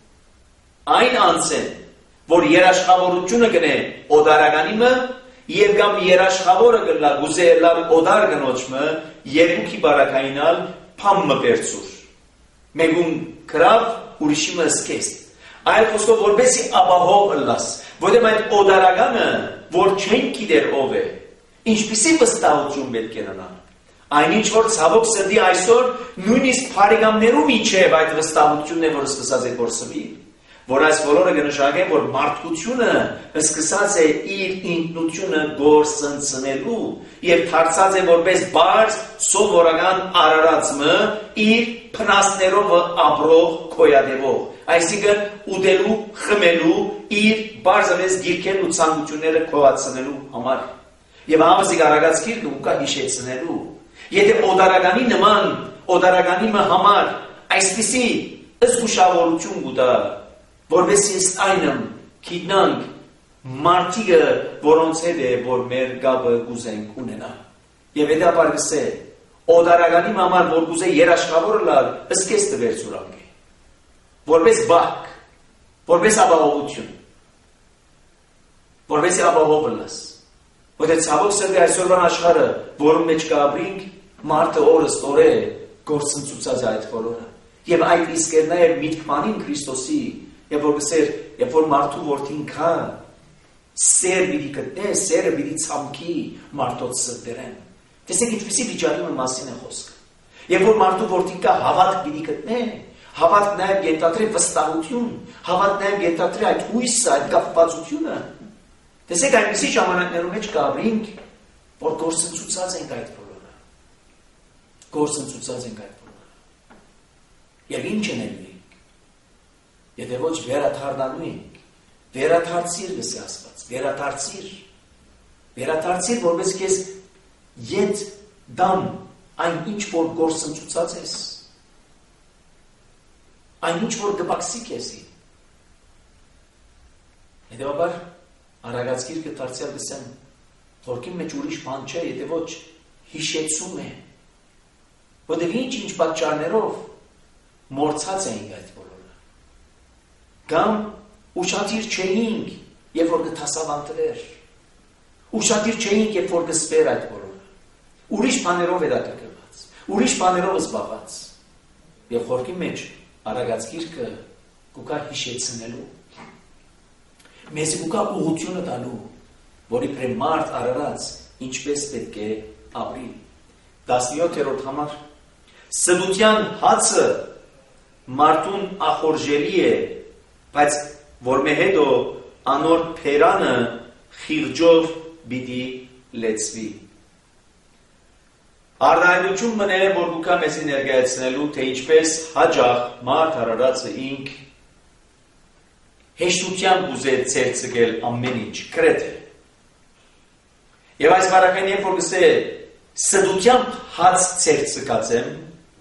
այն անցեն, որ երաշխավորությունը գնե օդարագանիմը եւ կամ երաշխավորը գլա գուզե լավ օդար գնոջը երկուքի բարակայինալ փամը վերցուր։ Մեկուն քրավ ուրիշիմը ըսկեստ։ Այլ խոսքով որբեսի ապահով լաս, որտեղ այդ օդարագանը, որ չեն գիտեր ով է, ինչպիսի վստահություն պետք է ունենա։ Այնինչ որ ցավոք սրտի այսօր նույնիսկ բարեկամներու միջև այդ վստահությունն է, որ սկսած է կորսվի, որ այս բոլորը կնշանակեն, որ մարդկությունը սկսած է իր ինքնությունը գործընծնելու եւ դարձած է որպես բարձ սովորական արարածը իր փնասներով ապրող կոյադևող, այսինքն ուտելու, խմելու, իր բարձրապես գիրքերն ու ցանկությունները կոյացնելու համար։ Եվ համազգ արագած գիրքը ուկա հիշեցնելու։ Եթե օդարագանի նման, օդարագանի համար այսպիսի զգուշավորություն գուտա, որովհետեւ այնմ գիտնանք մարդիկը որոնց հետ է որ մեր գաբը կուզենք ունենալ եւ հետապար գսե օդարագանի համար որ կուզե երաշխավորը լալ ըսկես տվեր ծուրանգի որպես բակ որպես ապահովություն որպես ապահովը լաս որտեղ ցավոք սրտի այսօրվան աշխարհը որում մեջ կապրինք մարդը օրս օրե գործընծուցած այդ բոլորը եւ այդ իսկ է նաեւ միտքմանին Քրիստոսի եւ որ գսեր եւ որ մարդու որդին կա սեր բիդի կտնե սերը բիդի ցամքի մարդոց սրտերեն տեսեք ինչպեսի վիճակի մասին է խոսքը եւ որ մարդու որդին կա հավատք բիդի կտնե հավատք նաեւ ենթադրի վստահություն հավատք նաեւ ենթադրի այդ հույսը այդ կապվածությունը տեսեք այնպիսի ժամանակներում մեջ կապրինք որ գործընծուցած ենք այդ բոլորը գործընծուցած ենք այդ բոլորը եւ ինչ ենք եթե ոչ վերաթարնալու ենք վերաթարցիր գսի Աստված վերաթարցիր որպես քեզ յետ դամ այն ինչ որ գործընծուցած ես այն ինչ որ դպակսի քեզի հետեւաբար Արագած գիրքը դարձյալ գսեմ Թորքի մեջ ուրիշ բան չէ եթե ոչ հիշեցում է որտեղ ինչ պատճառներով մորցած էինք այդ բոլորը կամ ուշադիր չէինք երբ որ կթասավանդվեր ուշադիր չէինք երբ որ կսպեր այդ բոլորը ուրիշ բաներով հետաքրքրված ուրիշ բաներով զբաղված եւ Թորքի մեջ Արագած գիրքը կուկա հիշեցնելու մեզ կուկա ուղղությունը տալու որի պրե մարդ արարած ինչպես պետք է ապրի 17-րդ համար սնության հացը մարդուն ախորժելի է բայց որ մե հետո անոր փերանը խիղճով բիդի լեցվի Արդայնություն մնե որ կուկա մեզի ներկայացնելու թե ինչպես հաջող մարդ արարածը ինք հեշտությամբ ուզե ցերծել ամեն ինչ կրեթե Եվ այս վարակային երբ որ գսե սդությամբ հաց ցերծկած եմ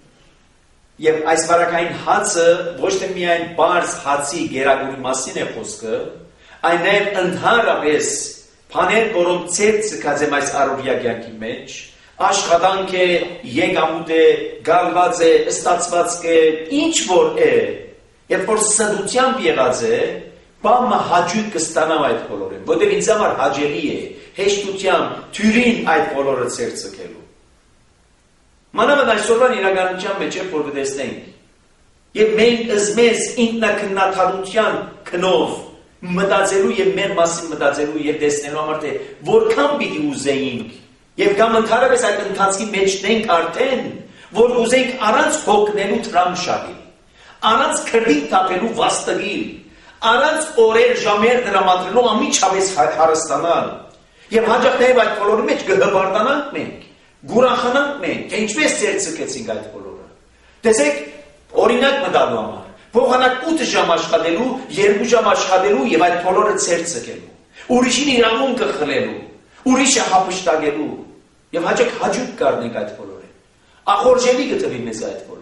եւ այս վարակային հացը ոչ թե միայն բարձ հացի գերագույն մասին է խոսքը այն նաեւ ընդհանրապես բաներ որոնց ցերծկած եմ այս առօրյա կյանքի մեջ աշխատանք է եկամուտ է գալված է ստացված է ինչ որ է երբ որ սդությամբ եղած է Բամը հաջույք կստանամ այդ բոլորին, որտեղ ինձ համար հաճելի է, հեշտությամբ, թյուրին այդ բոլորը ցերծկելու։ Մանավանդ այսօրվան իրականության մեջ երբ որ կտեսնենք, եւ մենք ըզմես ինքնակննադարության քնով մտածելու եւ մեր մասին մտածելու եւ տեսնելու համար թե որքան պիտի ուզեինք եւ կամ ընդհանրապես այդ ընթացքի մեջ ենք արդեն, որ ուզենք առանց հոգնելու տրամշակի, առանց քրդի տապելու վաստակի Առանց օրեր ժամեր դրամատրելու ամիջապես հարստանալ եւ հաջող նաեւ այդ բոլորի մեջ գհբարտանանք մենք գուրախանանք մենք թե ինչպես ցերծկեցինք այդ բոլորը տեսեք օրինակ մտալու համար փոխանակ 8 ժամ աշխատելու 2 ժամ աշխատելու եւ այդ բոլորը ցերծկելու ուրիշին իրավունքը խլելու ուրիշը հապշտակելու եւ հաջող հաջուկ կառնենք այդ բոլորը ախորժելի գտվի մեզ այդ բոլորը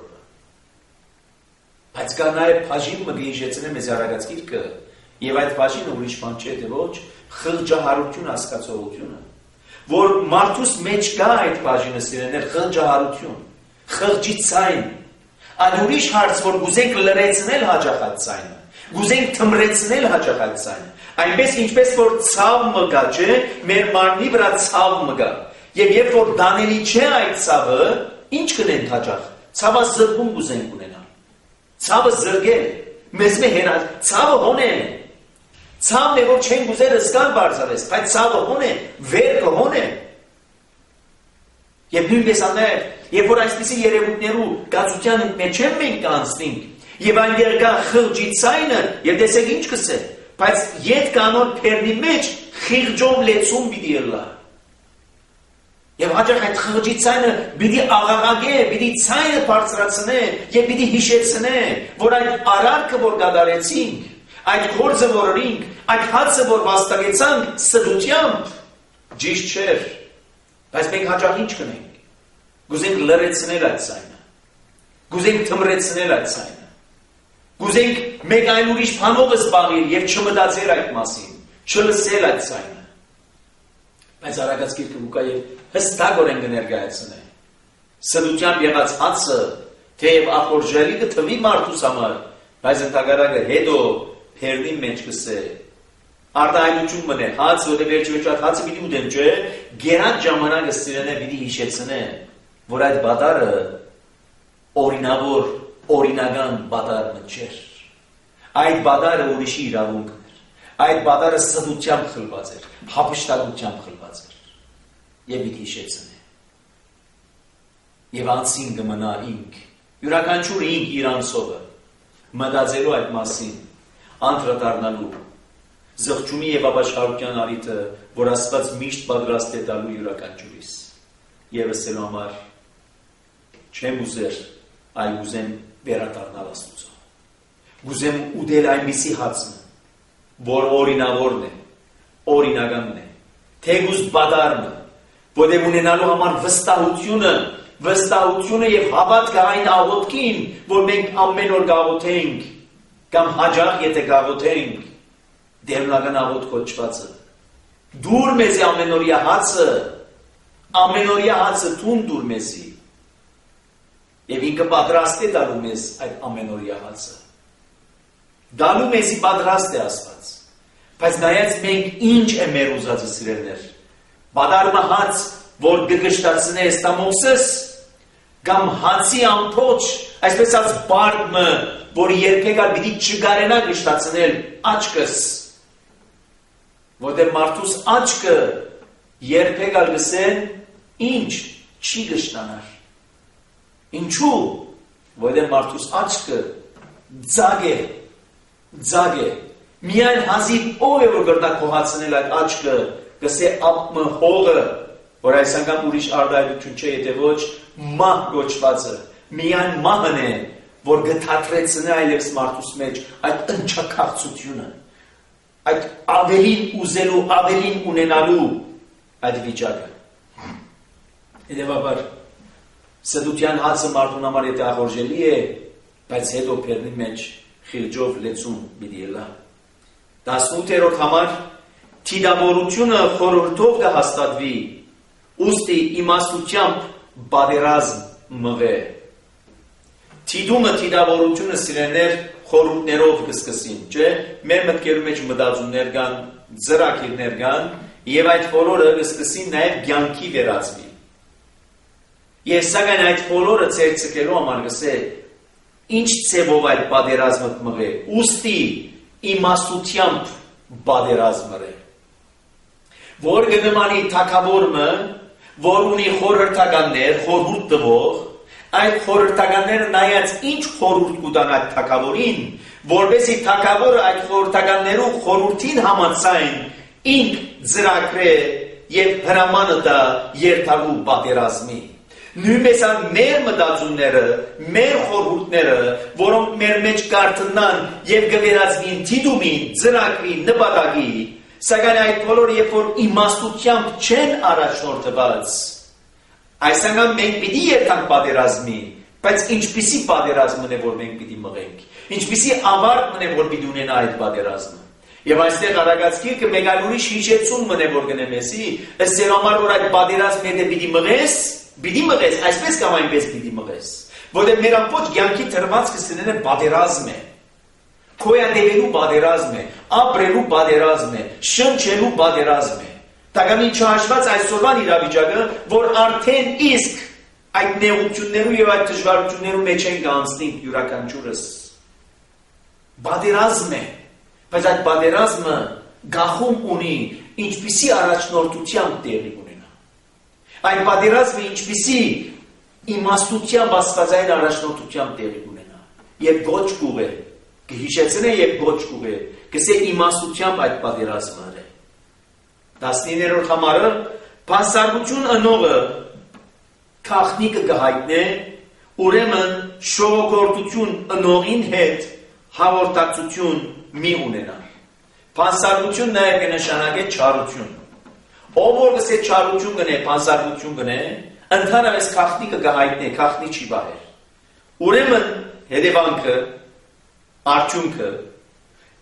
Բայց կա նաև բաժին մգիժեցնե մեզ Արագած գիրքը եւ այդ բաժինը ուրիշ բան չէ թե ոչ խղճահարություն հասկացողությունը որ մարդուս մեջ կա այդ բաժինը սիրեներ խղճահարություն խղճի ցայն այլ ուրիշ հարց որ գուզենք լրացնել հաջախած ցայնը գուզենք թմրեցնել հաջախած ցայնը այնպես ինչպես որ ցավ մգա չէ մեր մարմնի վրա ցավ մգա եւ երբ որ դանելի չէ այդ ցավը ինչ կնենք հաջախ ցավը զրկում գուզենք ունենալ Ցավը զրգել, մեզ մե հենալ, ցավը հոն է, ցավն է, որ չեն գուզեր զգալ բարձավես, բայց ցավը հոն է, վերքը հոն է, և նույնպես աներ, երբ որ այսպիսի երևույթներու գացության մեջ չեն մենք կանցնինք, և այնտեղ կա խղճի ցայնը, և տեսեք ինչ կսե, բայց ետ կանոր փերնի մեջ խիղճով լեցում պիտի ելլա, Եվ հաջող այդ խղճի ցայնը պիտի աղաղագե, պիտի ցայնը բարձրացնե եւ պիտի հիշեցնե, որ այդ արարքը որ գդարեցինք, այդ գործը որոնք, այդ հացը որ վաստակեցանք սդությամբ ճիշտ չէր, բայց մենք հաջող ինչ կնենք։ Գուզենք լրացնել այդ ցայնը։ Գուզենք թմրեցնել այդ ցայնը։ Գուզենք մեկ այլ ուրիշ բանով զբաղել եւ չմտածել այդ մասին, չլսել այդ ձայնը։ Բայց Արագած գիրքը Լուկայի հստակորեն կներկայացնի սնությամբ եղած հացը թեև ախորժելի կթվի մարդուս համար, բայց ընդհակառակը հետո հերնին մեջ կսե արտահայտություն մնե հաց, որտեղ վերջիվերջատ հացը պիտի ուտեմ, չէ, գերան ժամանակը սիրենը պիտի հիշեցնե, որ այդ բադարը օրինավոր, օրինական բադարը չէր։ Այդ բադարը ուրիշի իրավունք էր։ Այդ բադարը սնությամբ խլված էր, հափշտակությամբ խլված էր։ Եվ պիտի հիշեցնե։ Եվ անցին կմնա ինք, յուրաքանչյուր ինք իր անցողը, մտածելու այդ մասին, անդրադառնալու, զղջումի եւ ապաշխարության արիթը, որ Աստված միշտ պատրաստ է տալու յուրաքանչյուրիս։ Եվ ասելու համար չեմ ուզեր, այլ ուզեմ վերադառնալ Աստծո։ Ուզեմ ուտել այնպիսի հացը, որ օրինավորն է, օրինականն է, թեգուզ բադարն է, որտեղ ունենալու համար վստահությունը եւ հավատքը այն աղոթքին, որ մենք ամեն օր գաղոթենք, կամ հաջող եթե գաղոթենք, դերունական աղոթք կոչվածը։ Դուր մեզի ամենօրյա հացը տուն դուր մեզի։ Եվ ինքը պատրաստ է տալու մեզ այդ ամենօրյա հացը։ Դալու մեզի պատրաստ է Աստված։ Բայց նայած մենք ինչ է մեր ուզածը սիրելներ։ Բադարմը հաց, որ գգշտացնե ստամոքսս, կամ հացի ամփոչ, այսպես ասած բարդմը, որ երբեք պիտի չգարենա գշտացնել աչքս, որտեղ մարդուս աչքը երբեք գսեն ինչ չի գշտանար։ Ինչու? Որտեղ մարդուս աչքը ձագ է։ Միայն հազիվ ով է որ գրտա կողացնել այդ աչքը, գսե ապմը հողը, որ այս անգամ ուրիշ արդայություն չէ, եթե ոչ մահ գոչվածը, միայն մահն է, որ գթատրեցնե այլևս մարդուս մեջ այդ ընչաքաղցությունը, այդ ավելին ուզելու, ավելին ունենալու այդ վիճակը։ Հետևաբար, սդության հացը մարդուն համար եթե ախորժելի է, բայց հետո պերնի մեջ խիրջով լեցում պիտի ելա։ 18-րդ համար թիդավորությունը խորհրդով կհաստատվի, ուստի իմաստությամբ բادرազմ մղե։ Թիդումը թիդավորությունը սիրեներ խորհուրդներով կսկսին, չէ՞, մեր մտքերում մեջ մտածումներ կան, ծրագիրներ կան, եւ այդ բոլորը կսկսին նաեւ կյանքի վերածվի։ Ես սակայն այդ բոլորը ցերցկելու համար կսե ինչ ցեվով այդ բادرազմը մղե, ուստի իմաստությամբ բادرազմը։ Որ գնմանի թակավորը, որ ունի խորհրդականներ, խորհուրդ տվող, այդ խորհրդականները նայած ինչ խորհուրդ կուտան այդ թակավորին, որպեսզի թակավորը այդ խորհրդականներու խորհրդին համաձայն ինք ծրագրե եւ հրամանը տա երթալու պատերազմի։ Նույնպես մեր մտածումները, մեր խորհուրդները, որոնք մեր մեջ կարտնան եւ գվերածվին թիդումին, ծրագրին, նպատակի, սակայն այդ բոլորը երբ որ իմաստությամբ չեն առաջնորդված, այս անգամ մենք պիտի երթանք պատերազմի, բայց ինչպիսի պատերազմն է, որ մենք պիտի մղենք, ինչպիսի ավարտն է, որ պիտի ունենա այդ պատերազմը։ Եվ այստեղ Արագած գիրքը մեկ այլ ուրիշ հիշեցումն է, որ գնեմեսի, ըստ ձեր համար որ այդ պատերազմը եթե պիտի մղես, այսպես կամ այնպես պիտի մղես, որտեղ մեր ամբողջ կյանքի թրվածքը սնենը պատերազմ է, քոյանդելու պատերազմ է, ապրելու պատերազմ է, շնչելու պատերազմ է։ Տակամին չհաշված այսօրվան իրավիճակը, որ արդեն իսկ այդ նեղություններու եւ այդ դժվարություններու մեջ են գանցնենք յուրաքանչյուրս։ Պատերազմ է, բայց այդ պատերազմը գախում ունի ինչպիսի առաջնորդությամբ տեղի ունենա։ Այդ պատերազմը ինչպիսի իմաստությամբ աստվածային առաջնորդությամբ տեղի ունենա։ Եվ գոչ կուղ է, կհիշեցնե եւ գոչ կուղ է, կսե իմաստությամբ այդ պատերազմը է։ 19-րդ համարը բանսարություն ընողը քաղտնիկը կհայտնե, ուրեմն շողոքորթություն ընողին հետ հաղորդակցություն մի ունենար։ Բանսարություն նաև կնշանակե չարություն։ Ով որ գսե չարություն գնե, բանսարություն գնե, ընդհանրապես քաղտնիկը կհայտնե, քաղտնի չի բահեր։ Ուրեմն հետևանքը, արդյունքը,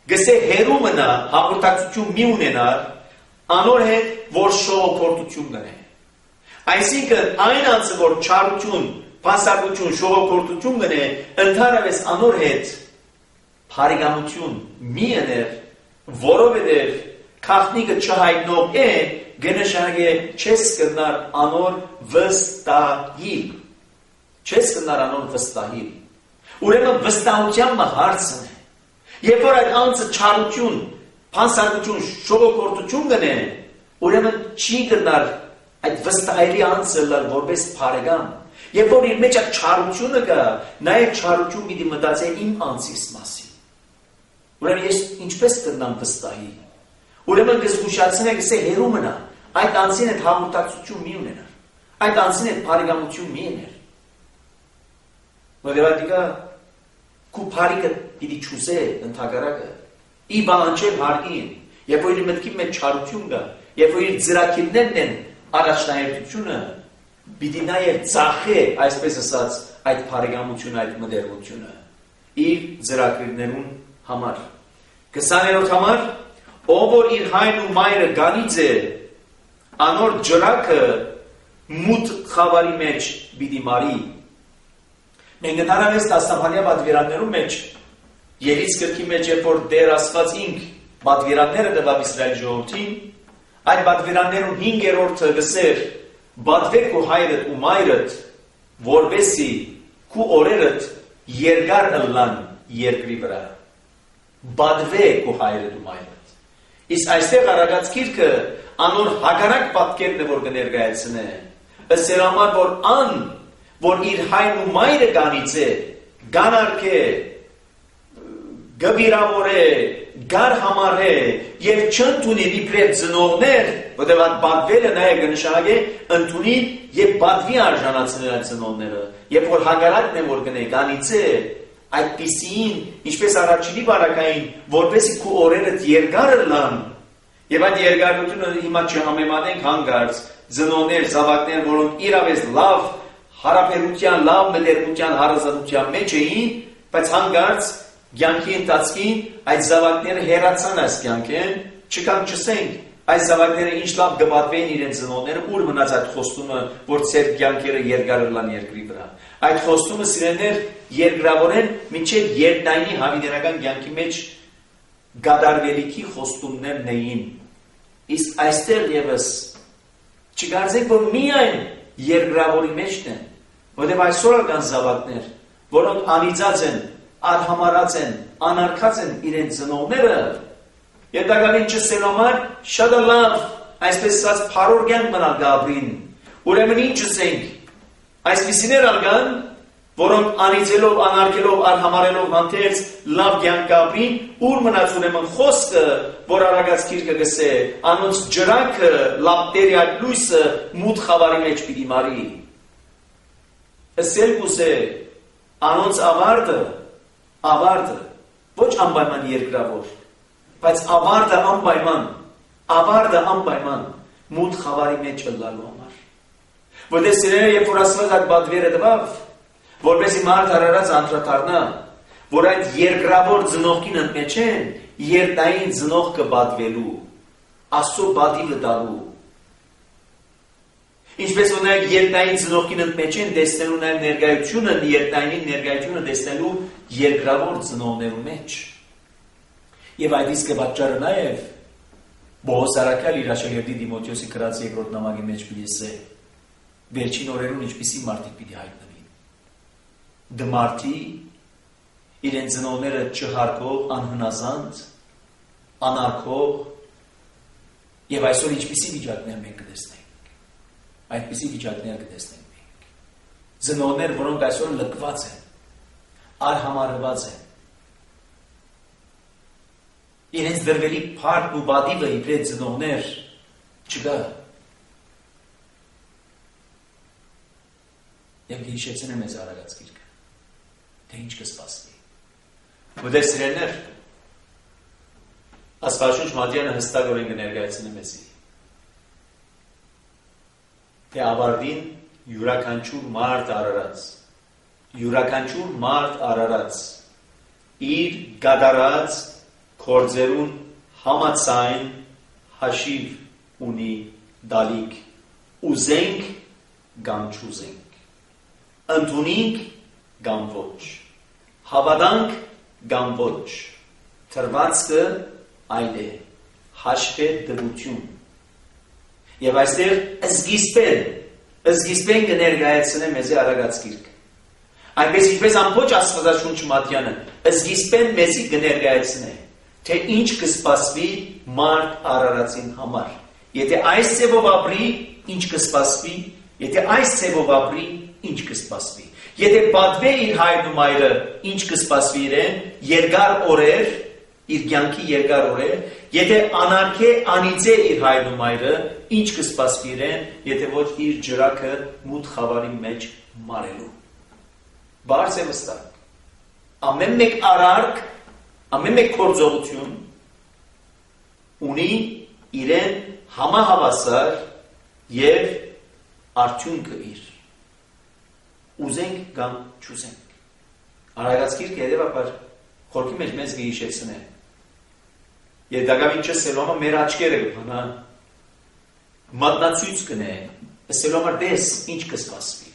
գսե հերու մնա հաղորդակցություն մի ունենար անոր հետ որ շողոքորտություն գնե այսինքն այն անձը որ չարություն բանսարկություն շողոքորտություն գնե ընդհանրապես անոր հետ բարեկամություն մի ուներ որովհետև քախնիկը չհայտնող է գնշագե չես կնար անոր վստահի չես կնար անոր վստահի ուրեմն վստահության հարցն է երբ որ այդ անձը չարություն բանսարկություն շողոքորտություն գնե ուրեմն չի կնար այդ վստահելի անձը լար որպես բարեկամ երբ որ իր մեջ այդ չարությունը կա նաև չարություն պիտի մտածե իմ անձիս մասին ուրեմն ես ինչպես կնամ վստահի ուրեմն կզգուշացնեք գսե հերու մնա այդ անձին հետ հաղորդակցություն մի ունենար այդ անձին հետ բարեկամություն մի ուներ Մոդերատիկա քու բարիկը պիտի չուզե ընդհակառակը ի բանջել հարգին երբ որ իր մտքի մեջ չարություն կա երբ որ իր ծրագիրներն են առաջնահերթությունը պիտի նաև ծախե այսպես ասած այդ բարեկամությունը այդ մտերմությունը իր ծրագիրներուն համար 20-րդ համար ով որ իր հայն ու մայրը գանից է անոր ջրակը մութ խավարի մեջ պիտի մարի մենք ընդհանրապես տասնապանյա պատվիրաններում մեջ Երից գրքի մեջ երբ որ Տեր Աստված ինք պատվիրանները տվավ Իսրայելի ժողովրդին այդ պատվիրաններում 5-րդը գսեր բադվեք քո հայրդ ու մայրդ որովհետեւ քու օրերդ երկար ըլլան երկրի վրա բադվեք քո հայրդ ու մայրդ իսկ այստեղ արագած գիրքը անոր հակառակ պատկերն է որ կներկայացնե ըստ համար որ ան որ իր հայն ու մայրը գանից է գանարքե գվիրավոր է գար համար է եւ չընդունի իբրև ծնողներ որտեղ այդ բադվելը նաև կնշանակե ընդունի եւ բադվի արժանացնել այդ ծնողները երբ որ հակառակն է որ գնե գանից է այդպիսին ինչպես առաջինի բարակային որպեսի քու օրերդ երկար լան եւ այդ երկարությունը հիմա չհամեմատենք հանգարց ծնողներ զավակներ որոնք իրավես լավ հարաբերության լավ մտերմության հարազատության մեջ էին բայց հանգարց Գյանքի ընթացքին այդ զավակները հեռացան այս կյանքեն, չկան չսենք այս զավակները ինչ լավ գպատվեն իրենց ծնողները, ուր մնաց այդ խոստումը, որ ծեր կյանքերը երկար լան երկրի վրա։ Այդ խոստումը սիրելիներ երկրավորեն մինչև երկնայինի հավիտենական կյանքի մեջ գադարվելիքի խոստումներն էին։ Իսկ այստեղ եւս չգարձեք, որ միայն երկրավորի մեջն են, որտեղ այսօր կան զավակներ, որոնք անիծած են արհամարած են, անարգած են իրենց ծնողները, Ետագալին չսելոմար շատ լավ, այսպես ասած փարոր կյանք մնալ գաբրին, ուրեմն ինչ ասենք, այսպիսիներ ալգան, որոնք անիծելով, անարգելով, արհամարելով հանդերձ լավ կյանք գաբրին, ուր մնաց ուրեմն խոսքը, որ արագած գիրքը գսե, անոնց ջրակը, լապտերի այդ լույսը մութ խավարի մեջ պիտի մարի։ Ասել կուսե, անոնց ավարտը, ոչ անպայման երկրավոր, բայց ավարտը անպայման, մութ խավարի մեջ ըլլալու համար։ Որտեղ սիրելիներ, երբ որ Աստված այդ բադվերը տվավ, որպեսզի մարդ արարած անդրադառնա, որ այդ երկրավոր ծնողքին ընդմեջեն, երկնային ծնող կբադվելու, Աստծո բադիվը տալու։ Ինչպես որ նաև երկնային ծնողքին ընդմեջեն տեսնելու նաև ներկայությունը, երկնային ներկայությունը տեսնելու երկրավոր ծնողներու մեջ։ Եվ այդ իսկ պատճառը նաև Պողոս առաքյալ իր աշակերտի Տիմոթեոսի գրած երկրորդ նամակի մեջ պիտի վերջին օրերուն ինչպիսի մարդիկ պիտի հայտնվին։ Դմարտի իրենց ծնողները չհարգող, անհնազանդ, անարգող եւ այսօր ինչպիսի վիճակներ մենք կտեսնենք։ Այդպիսի վիճակներ կտեսնենք մենք։ Ծնողներ, որոնք այսօր լքված են, արհամարված են։ Իրենց դրվելի փառք ու բադիվը իբրև ծնողներ չկա։ Եվ հիշեցնեմ մեզ արագած գիրքը, թե ինչ կսպասվի։ Որտեղ սիրելիներ, Աստվածաշունչ Մատթեանը հստակորեն կներկայացնի մեզի, թե ավարտին յուրաքանչյուր մարդ արարած իր գադարած կործերուն համացայն հաշիվ ունի դալիք, ուզենք կամ չուզենք, ընդունենք կամ ոչ, հավատանք կամ ոչ, թրվածքը այլ է, հաշվե դրություն։ Եվ այստեղ զգիսպեն կներկայացնե մեզի Արագած գիրքը։ Այնպես ինչպես ամբողջ Աստվածաշունչ Մատյանը զգիսպեն մեզի կներկայացնե, թե ինչ կսպասվի մարդ արարածին համար։ Եթե այս ձևով ապրի, ինչ կսպասվի, եթե այս ձևով ապրի, ինչ կսպասվի։ Եթե պատվե իր հայրն ու մայրը, ինչ կսպասվի իրեն, երկար օրեր, իր կյանքի երկար օրեր, եթե անարգե անիծե իր հայրն ու մայրը, ինչ կսպասվի իրեն, եթե ոչ իր ջրակը մութ խավարի մեջ մարելու։ Բարձ է վստահ։ Ամեն մեկ արարք, ամեն մեկ գործողություն ունի իրեն համահավասար եւ արդյունքը իր։ Ուզենք կամ չուզենք։ Արագած գիրքը հետևաբար խորքի մեջ մեզ գիշեցնե։ Եվ դակավին չսելոմը մեր աչքերը կփանա, մատնացույց կնե, սելոմը դես ինչ կսպասվի։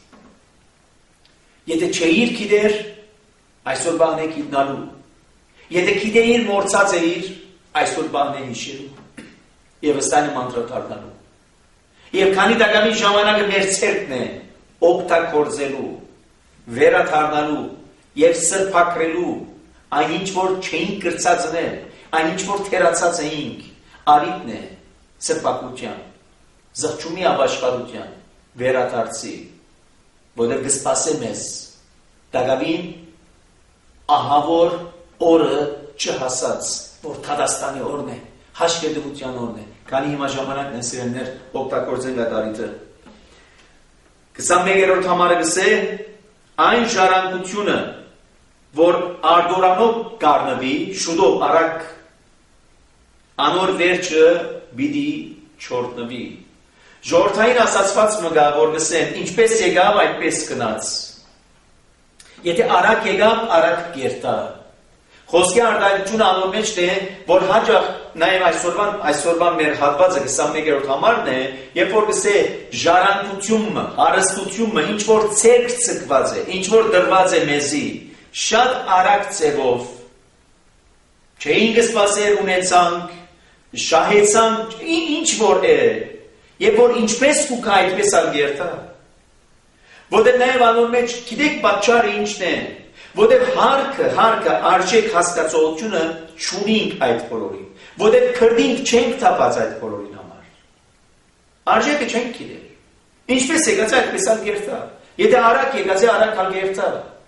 Եթե չէիր գիտեր, այսօր բան է գիտնալու։ Եթե գիտեիր մորցած էիր, այսօր բան է հիշելու։ Եվ ըստանը անդրադառնալու։ Եվ քանի դակավին ժամանակը մեր ցերկն է, օգտագործելու, վերադառնալու եւ սրբակրելու այն ինչ որ չէին կրծածնել, այն ինչ որ թերացած էինք, արիտն է սրբակության, զղջումի ապաշխարության, վերադարձի, որտեղ կսպասե մեզ դակավին ահավոր օրը չհասած, որ Թադաստանի օրն է, հաշվետվության օրն է, քանի հիմա ժամանակն է սիրելիներ օգտագործենք այդ արիտը։ 21-րդ համարը գսե այն ժառանգությունը, որ արդորանով կառնվի, շուտով արագ անոր վերջը պիտի չորտնվի։ Ժողովրդային ասացված մգա, որ գսեն, ինչպես եկավ, այդպես գնաց։ Եթե արագ եկավ, արագ կերտա։ Խոսքի արտահայտությունը անոր մեջ է, որ հաճախ նաև այսօրվան մեր հատվածը 21-րդ համարն է, երբ որ գսե ժառանգությունը, հարստությունը, ինչ որ ցերկ ցկված է, ինչ որ դրված է մեզի, շատ արագ ձևով չէին գսպասեր ունեցանք, շահեցանք, ինչ որ է, եւ որ ինչպես ու կա այդպես ալգերտա։ Որտեղ նաև անոր մեջ գիտեք պատճառը ինչն է, որտեղ հարկը, արժեք հասկացողությունը չունենք այդ բոլորին, որտեղ քրդինք չենք թափած այդ բոլորին համար։ Արժեքը չենք գիտել։ Ինչպես եկած այդպես ալգերտա։ Եթե արագ եկած է, արագ ալգերտա։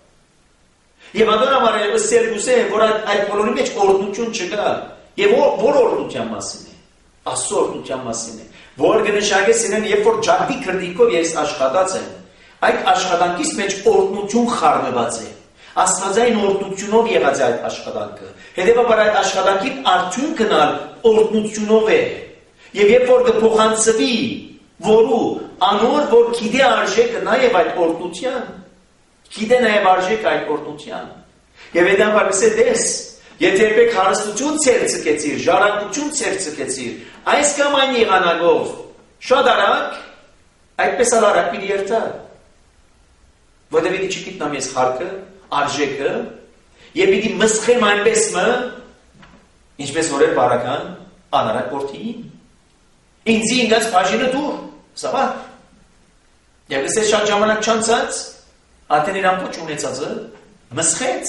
Եվ անդորամար սերգուսե, որ այդ բոլորի մեջ օրդնություն չկա, եւ որ օրդնության մասին է, Աստծո օրդնության մասին է, որ կնշանակե սինեն, երբ որ ջարդի քրդինքով ես աշխատած եմ, այդ աշխատանքից մեջ օրդնություն խառնված է, աստվածային օրդնությունով եղած է այդ աշխատանքը, հետևաբար այդ աշխատանքին արդյունքն օրդնությունով է, եւ երբ որ կփոխանցվի, որու անոր որ գիտե արժեքը նաեւ այդ օրդնության, գիտե նաև արժեք այդ օրդնության։ Եվ հետաբար գսե դես, եթե երբեք հարստություն ցերծկեցիր, ժառանգություն ցերծկեցիր, այս կամ այն եղանակով շատ արագ, այդպես արագ պիտի երթա։ Որտեղ պիտի չգիտնամ ես հարկը, արժեքը, եւ պիտի մսխեմ այնպես ինչպես որ էր բարական անարակ որդին։ Ինձի ինգած բաժինը դուր, սավա։ Եվ գսե շատ ժամանակ չանցած, Ատեն իր ամբողջ ունեցածը մսխեց,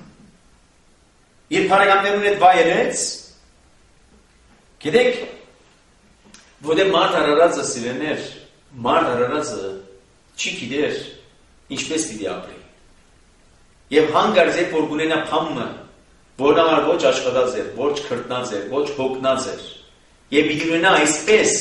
իր բարեկամներուն հետ վայելեց, գիտեք, որտեղ մարդ արարածը սիրեներ, մարդ արարածը չի գիտեր ինչպես պիտի ապրի։ Եվ հանգարց երբ որ գունենա փամը, որ համար ոչ աշխատած էր, ոչ քրտնած էր, ոչ հոգնած էր, եւ պիտի ունենա այսպես,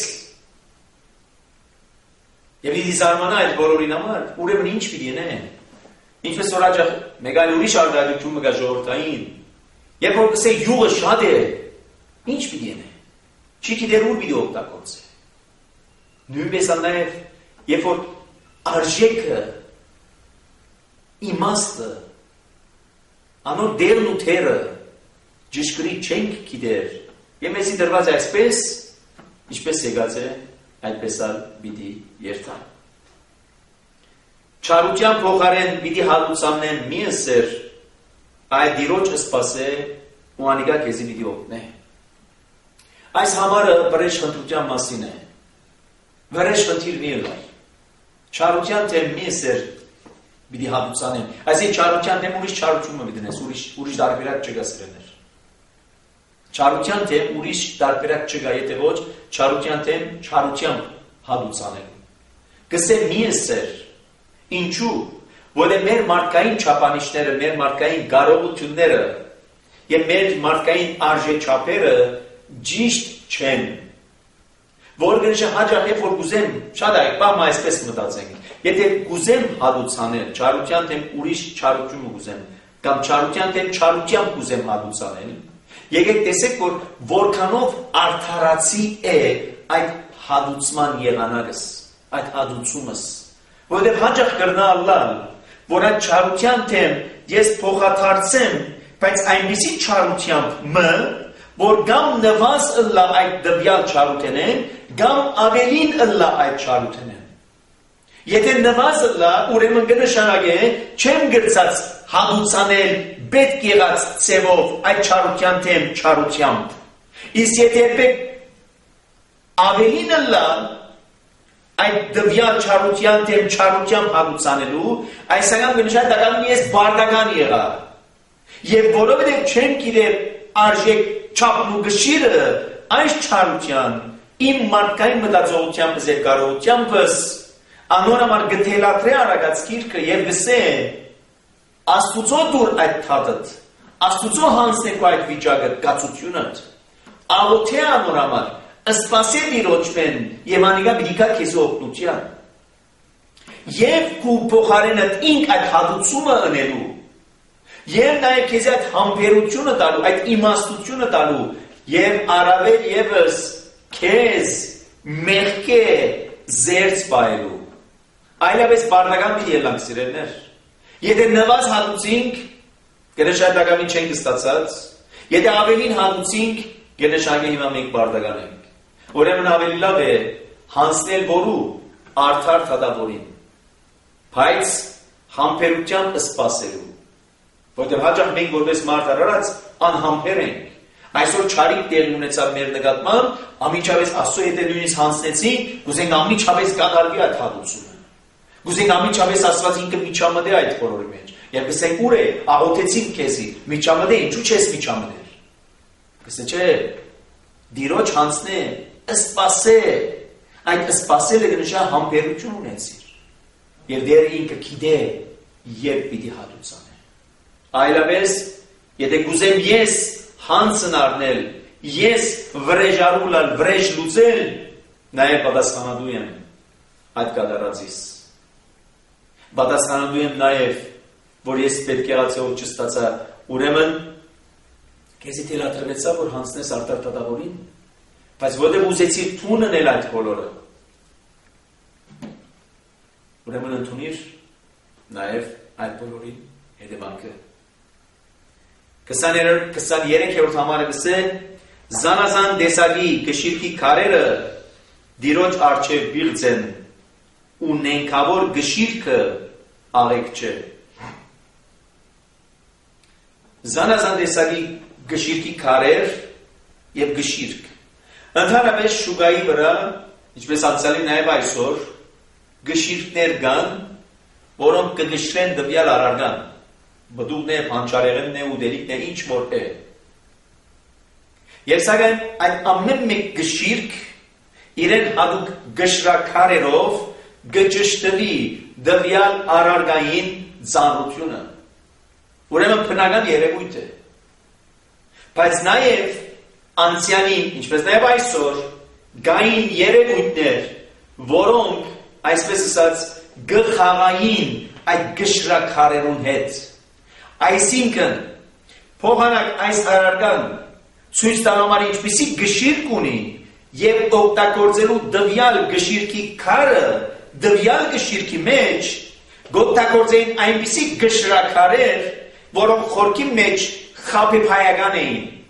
եւ պիտի զարմանա այդ բոլորին համար, ուրեմն ինչ պիտի նե։ Ինչպես որ հաճախ մեկ այլ ուրիշ արտահայտություն կա ժողովրդային, երբ որ կսե յուղը շատ է, ինչ պիտի նե։ Չի գիտեր ուր պիտի օգտագործե։ Նույնպես նաեւ երբ որ արժեքը, իմաստը, անոր դերն ու թերը ճշգրիտ չենք գիտեր, եւ մեզի դրված այսպես, ինչպես եկած է, այդպես ալ պիտի երթան։ Չարության փոխարեն պիտի հալուցանեն միեսեր, այդ դիրոջ սպասե ու անիկա քեզի պիտի օգնե։ Այս համարը վրեժ խնդրության մասին է։ Վրեժ խնդիր մի եղար։ Չարության դեմ միեսեր պիտի հալուցանեն։ Այսինքն չարության դեմ ուրիշ չարություն մի դնես, ուրիշ դարբերակ չկա սրեներ։ Չարության դեմ ուրիշ դարբերակ չկա, եթե ոչ չարության դեմ չարությամբ հալուցանելու։ Գսե միեսեր Ինչու, որ մեր մարդկային չափանիշները, մեր մարդկային կարողությունները եւ մեր մարդկային արժեչափերը ճիշտ չեն։ Որ գնշը հաջող է որ գուզեմ, շատ այ բամ այսպես մտածենք։ Եթե գուզեմ հադուցանել, չարության դեմ ուրիշ չարություն գուզեմ, կամ չարության դեմ չարությամբ գուզեմ հադուցանել, եկեք տեսեք որ որքանով արդարացի է այդ հադուցման եղանակս, այդ հադուցումս։ Որտեղ հաջող կրնալալ, որ այդ չարության թեմ ես փոխադարձեմ, բայց այնպիսի չարությամբ որ գամ նվազ ըլլա այդ դվյալ չարութենեն, գամ ավելին ըլլա այդ չարութենեն։ Եթե նվազ ըլլա, ուրեմն կնշանակե չեմ գրծած հադուցանել պետք եղած ծևով այդ չարության թեմ չարությամբ։ Իսկ եթե ավելին ըլլա, այդ դվյալ չարության դեմ չարությամբ հալուցանելու, այսական կնշանակի ես բարդական եղա։ Եվ որովհետև չեմ գիտեր արժեք չափն ու գշիրը այս չարության իմ մարդկային մտածողությամբ եւ կարողությամբս անոր համար գտելատրե արագած գիրքը եւ գսե Աստուծո դուր այդ թաթդ, Աստուծո հանձնեք այդ վիճակը կացությունդ, աղոթե անոր համար Սպասե դիրոջպեն և անիկա բիդիկա քեզ օգնության։ Եվ կու փոխարենդ ինք այդ հադուցումը ընելու, և նաև քեզ այդ համբերությունը տալու, այդ իմաստությունը տալու, և առավել ևս քեզ մեղքե զերծ պայելու։ Այլապես բարդական պիտի ելանք սիրելներ։ Եթե նվազ հադուցինք, գնշանակամին չենք ստացած, եթե ավելին հադուցինք, գնշանակի հիմա մենք բարդական ենք։ Ուրեմն ավելի լավ է հանձնել որու արդար թադավորին, բայց համբերությամբ սպասելու, որտեղ հաճախ մենք որպես մարդ արարած անհամբեր ենք։ Այսօր չարիք տեղի ունեցավ մեր նկատմամբ, ամիջապես Աստծո հետ նույնիսկ հանձնեցի, գուզենք ամիջապես կատարվի այդ հատուցումը։ Գուզենք ամիջապես Աստված ինքը միջամտե այդ բոլորի մեջ։ Եվ գսենք ուր է, աղոթեցինք քեզի, միջամտե, ինչու չես միջամտել։ Գսե չէ, դիրոջ հանձնե, սպասե, այդ սպասելը կնշա համբերություն ունեցիր։ Եվ դեր ինքը գիտե, երբ պիտի հատուցանե։ Այլապես, եթե գուզեմ ես հանցն առնել, ես վրեժարուլալ, վրեժ լուծել, նաև պատասխանատու եմ այդ կատարածիս։ Պատասխանատու եմ նաև, որ ես պետք եղածեով չստացա, ուրեմն քեզի թելատրվեցա, որ հանցնես արդար թադավորին, բայց որտեղ ուզեցիր թուն ընել այդ բոլորը, ուրեմն ընդունիր նաև այդ բոլորի հետևանքը։ 23-րդ համարը գսե զանազան տեսակի գշիրքի քարերը դիրոջ առջև բիղծ են ու նենքավոր գշիրքը աղեկ չէ։ Զանազան տեսակի գշիրքի քարեր եւ գշիրք ընդհանրապես շուգայի վրա, ինչպես անցյալի նաև այսօր, գշիրքներ կան, որոնք կգշրեն դվյալ առարգան, բդուղն է, հանճարեղենն է, ուդելիքն է, ինչ որ է։ Եվ սակայն այդ ամեն մեկ գշիրք իրեն հատուկ գշրաքարերով գճշտվի դվյալ առարգային ծանրությունը։ Ուրեմն բնական երևույթ է։ Բայց նաև անցյալին, ինչպես նաև այսօր, գային երևույթներ, որոնք, այսպես ասած, գխաղային այդ գշրաքարերուն հետ։ Այսինքն, փոխանակ այս առարգան ցույց տալու համար ինչպիսի գշիրք ունի եւ օգտագործելու դվյալ գշիրքի քարը, դվյալ գշիրքի մեջ գոթագործեն այնպիսի գշրաքարեր, որոնք խորքի մեջ խաբեբայական էին,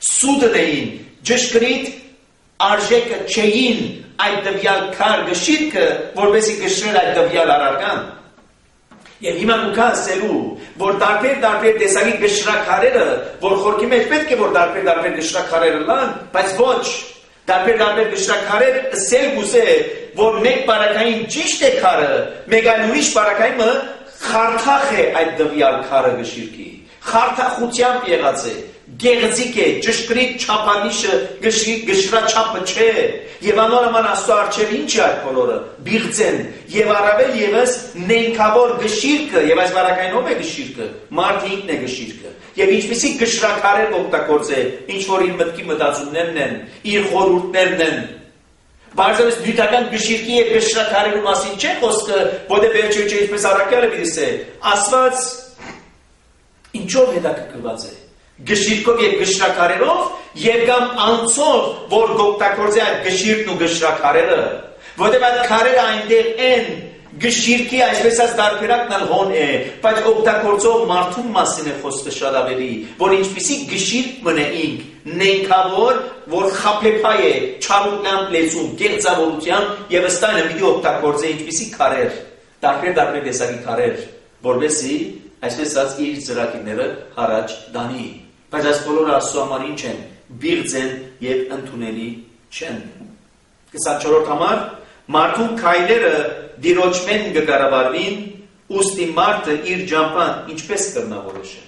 սուդն էին, ճշգրիտ արժեքը չէին այդ տվյալ քար գշիրքը, որպեսզի գշրել այդ տվյալ առարկան։ Եվ հիմա դուք ասելու, որ տարբեր տեսակի գշրաքարերը, որ խորքի մեջ պետք է որ տարբեր գշրաքարերը լան, բայց ոչ, տարբեր գշրաքարեր ասել գուզե, որ մեկ բարակային ճիշտ է քարը, մեկ այլ ուրիշ բարակայինը խարթախ է այդ տվյալ քարը գշիրքի, խարթախությամբ եղած է, գեղձիկ է, ճշգրիտ չափանիշը գշրաչափը չէ, եւ անորոման Աստծո առջև ինչ է այդ բոլորը, բիղձեն, եւ առավել եւս նենքավոր գշիրկը, եւ այս բարակայինով է գշիրկը, մարդը ինքն է գշիրկը, եւ ինչպիսի գշրաքարեր օգտագործե, ինչ որ իր մտքի մտածումներն են, իր խորհուրդներն են, բարձրապես նյութական գշիրկի եւ գշրաքարերի մասին չէ խոսքը, որտեղ վերջը ինչպես առաքյալը դիսե, ասված ինչով հետաքրքրված է գշիրկով եւ գշրաքարերով եւ կամ անցով, որ գոկտակորձե այդ գշիրկն ու գշրաքարերը, որտեղ այդ քարերը այնտեղ են, գշիրկի այսպես ասած դարբերակն հոն է, բայց օգտագործող մարդու մասին է խոսքը շատ ավելի, որ ինչպիսի գշիրկ մնեինք, նենքավոր, որ խափեփայ է, չարուկնամ լեցում, գեղձավորությամբ եւ ըստայնը պիտի օգտագործե ինչպիսի քարեր, տարբեր տեսակի քարեր, որովհետեւ այսպես ասած իր ծրագիրները հարաճ դանի, բայց այս բոլորը Աստծո համար ինչ են, բիղձ են եւ ընդունելի չեն։ 24-րդ համար մարդու քայլերը դիրոճմեն կկառավարվին, ուստի մարդը իր ջամփան ինչպես կրնա որոշել։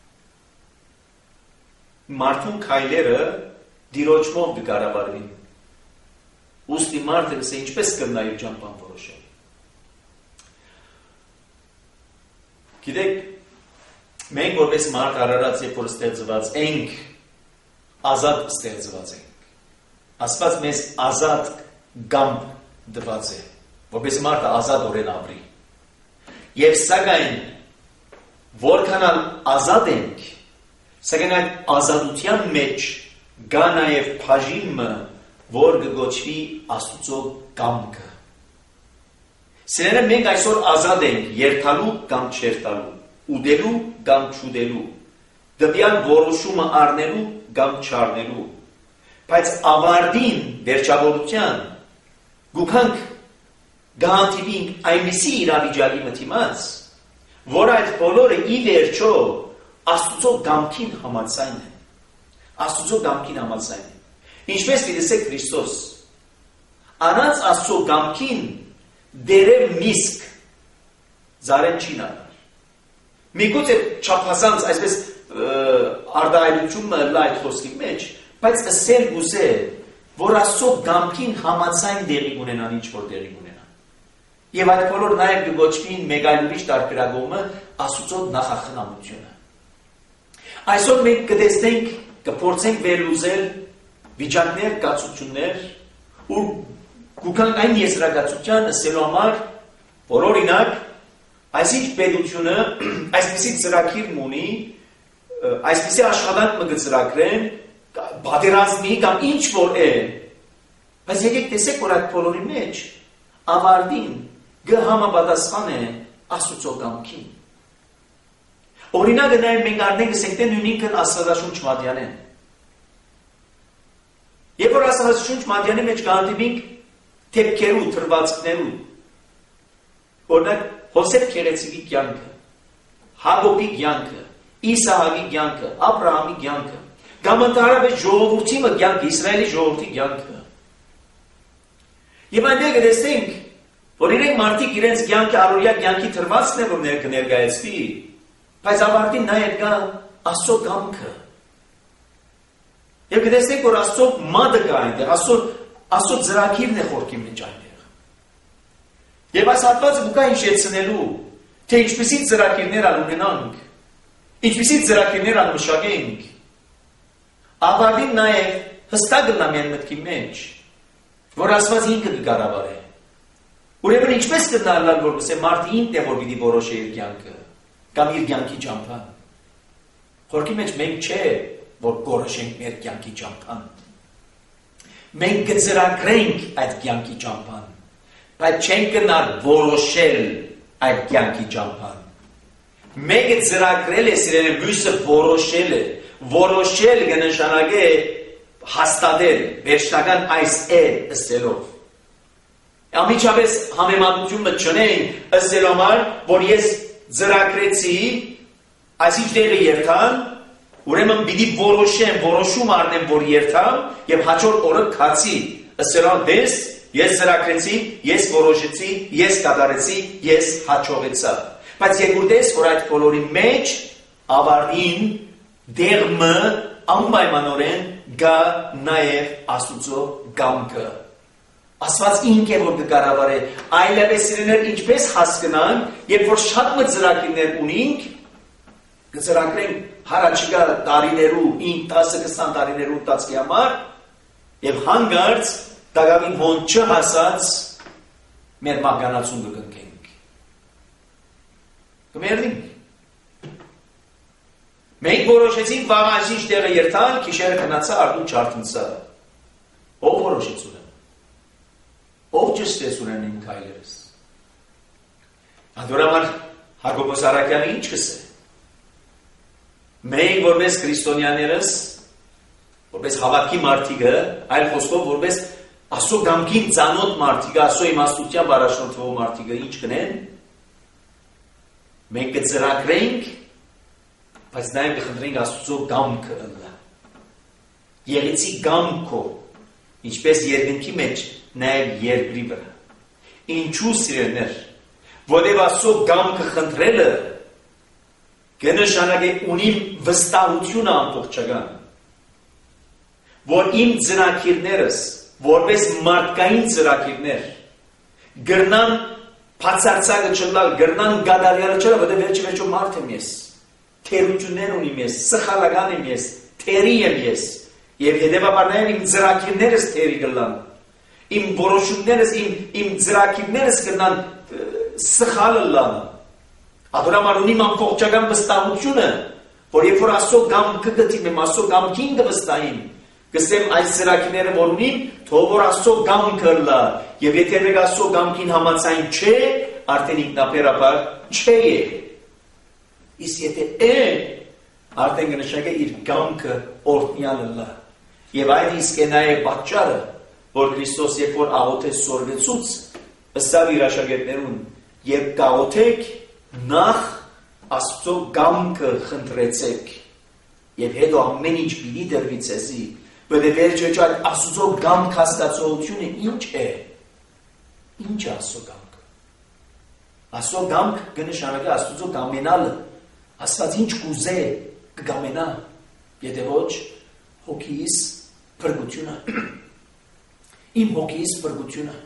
Մարդու քայլերը դիրոճմով կկառավարվին, ուստի մարդը ինչպես կրնա իր ջամփան որոշել։ Գիտեք, մենք որպես մարդ արարած երբ որ ստեղծված ենք, ազատ ստեղծված ենք։ Աստված մեզ ազատ գամբ դված է, որպես մարդը ազատորեն ապրի։ Եվ սակայն որքան ազատ ենք, սակայն այդ ազատության մեջ գա նաև բաժինը, որ կգոչվի Աստծո կամքը։ Սիրելիներ, մենք այսօր ազատ ենք երթալու կամ չերթալու, ուտելու կամ չուտելու, դեպիան որոշումը առնելու կամ չառնելու, բայց ավարտին վերջավորության գուքանք գանտիվինք այնպիսի իրավիճակի մտիմաց, որ այդ բոլորը ի վերջո Աստծո կամքին համաձայն են, Աստծո կամքին համաձայն են, ինչպես դիտեցեք Քրիստոս, առանց Աստծո կամքին դերև միսկ զարեն չի նայար։ Միգուցե չափազանց այսպես արդայնությունը լայք խոսքի մեջ, բայց ասել գուզե, որ Աստծո կամքին համաձայն դերի ունենան ինչ որ դերի ունենան։ Եվ այդ բոլոր նաև կգոչվին մեկ այլ ուրիշ տարբերակումը Աստծո նախախնամությունը։ Այսօր մենք կտեսնենք, կփորձենք վերլուծել վիճակներ, կացություններ, ու գուքանք այն եզրակացության ասելու համար, որ օրինակ այսինչ պետությունը այսպիսի ծրագիր ունի, այսպիսի աշխատանք մը կծրագրեն, պատերազմի կամ ինչ որ է, բայց եկեք տեսեք, որ այդ բոլորի մեջ ավարտին գհամապատասխան է Աստծո կամքին։ Օրինակը նաև մենք առնենք ասենք թե նույնինքն Աստվածաշունչ Մատյանեն։ Երբ որ Աստվածաշունչ Մատյանի մեջ կհանդիպենք թեփքերու, թրվածքներու, օրինակ Հոսեփ Քերեցիկի կյանքը, Հակոբի կյանքը, Իսահակի կյանքը, Աբրահամի կյանքը, կամ ընդհանրապես ժողովրդի կյանքը, Իսրայելի ժողովրդի կյանքը։ Եվ այնտեղ կտեսնենք, որ իրենք մարդիկ իրենց կյանքը առօրյա կյանքի թրվածքն է, որ կներկայացվի, բայց ավարտին նաև կա Աստծո կամքը։ Եվ կտեսնենք, որ Աստծո մատը կա այնտեղ, Աստծո ծրագիրն է խորքի մեջ այնտեղ։ Եվ այս հատվածը գուկա հիշեցնելու, թե ինչպիսի ծրագիրներ ունենանք, ինչպիսի ծրագիրներ մշակենք, ավարտին նաև հստակ գտնա մեր մտքի մեջ, որ Աստված ինքը կկառավարի։ Ուրեմն ինչպես կդառնալ, որ ասե մարդը ինքն է, որ պիտի որոշի իր կյանքը, կամ իր կյանքի ճամփան։ Խորքի մեջ մենք չէ, որ որոշենք մեր կյանքի ճամփան։ Մենք կծրագրենք այդ կյանքի ճամփան, բայց չենք գնալ որոշել այդ կյանքի ճամփան։ Մեկը ծրագրել է սիրելիներ, մյուսը որոշել է։ Որոշել կնշանակե հաստատել, վերջնական այս է ըստելով։ Ամիջապես համեմատությունը չունենք ըստելով, որ ես ծրագրեցի, այսինչ տեղը երթան, ուրեմն պիտի որոշեմ, որոշում առնեմ, որ երթամ եւ հաջորդ օրը քացի, ըստելով դες ես ծրագրեցի, ես որոշեցի, ես կատարեցի, ես հաջողեցա։ Բայց երկրորդես, որ այդ բոլորի մեջ ավարտին դերմը անպայմանորեն գա նաև Աստուծո կամքը։ Աստված ինք է որ կկառավարի, այլևս սիրելիներ ինչպես հասկանանք, երբ որ շատ մեծ ծրագիրներ ունենք, կծրագրենք հարաճիգա տարիներու, 10-20 տարիներու տածքի համար, եւ հանգարց դակավին հոն չհասած մեր մագանացուն կգնքենք։ Կմերնենք։ Մենք որոշեցինք վաղ այսինչ տեղը երթալ, քիշերը քնացա, արդուն չարտնցա։ Ով որոշեց ուրեմն։ Ով ճշտեց ուրեմն իմ քայլերս։ Անդորամար Հակոբոս Արաքյանը ինչ կսե։ Մենք որպես քրիստոնյաներս, որպես հավատքի մարդիկը, այլ խոսքով որպես Աստծո կամքին ծանոթ մարդիկը, Աստծո իմաստությամբ առաջնորդվող մարդիկը ինչ կնեն։ Մենք կծրագրենք, բայց նաև կխնդրենք Աստծո կամքը ընլա։ Եղեցի կամքո, ինչպես երկնքի մեջ, նաև երկրի վրա։ Ինչու սիրելիներ, որտեղ Աստծո կամքը խնդրելը կնշանակի ունիմ վստահությունը ամբողջական, որ իմ ծրագիրներս, որպես մարդկային ծրագիրներ, գրնան բացարձակը չլալ, գրնան գադարյալը չլալ, որտեղ վերջի մարդ եմ ես, թերություններ ունիմ ես, սխալական եմ ես, թերի եմ ես, եւ հետեւաբար նաև իմ ծրագիրներս թերի կլան, իմ որոշումներս, իմ ծրագիրներս կնան սխալը լան, ադորամար ունիմ ամբողջական վստահությունը, որ երբ որ Աստծո կամքը գտիմ, Աստծո կամքին կվստահիմ, կսեմ այս ծրագիրները որ ունիմ, թող որ Աստծո կամքը լա, եւ եթե մեկ Աստծո կամքին համաձայն չէ, արդեն ինքնաբերաբար չէ է։ Իսկ եթե է, արդեն կնշանակե իր կամքը օրհնյալը լա։ Եվ այդ իսկ է նաև պատճառը, որ Քրիստոս երբ որ աղոթեց սորվեցուց, ըստավ իր աշակերտներուն, երբ կաղոթեք, նախ Աստծո կամքը խնդրեցեք, եւ հետո ամեն ինչ պիտի դրվի ցեզի, բայց վերջը այդ Աստծո կամք հասկացողությունը ինչ է։ Ինչ է Աստծո կամքը։ Աստծո կամք կնշանակի Աստծո կամենալը, Աստված ինչ կուզե կգամենա, եթե ոչ հոգիս փրկությունը։ Իմ հոգիս փրկությունը։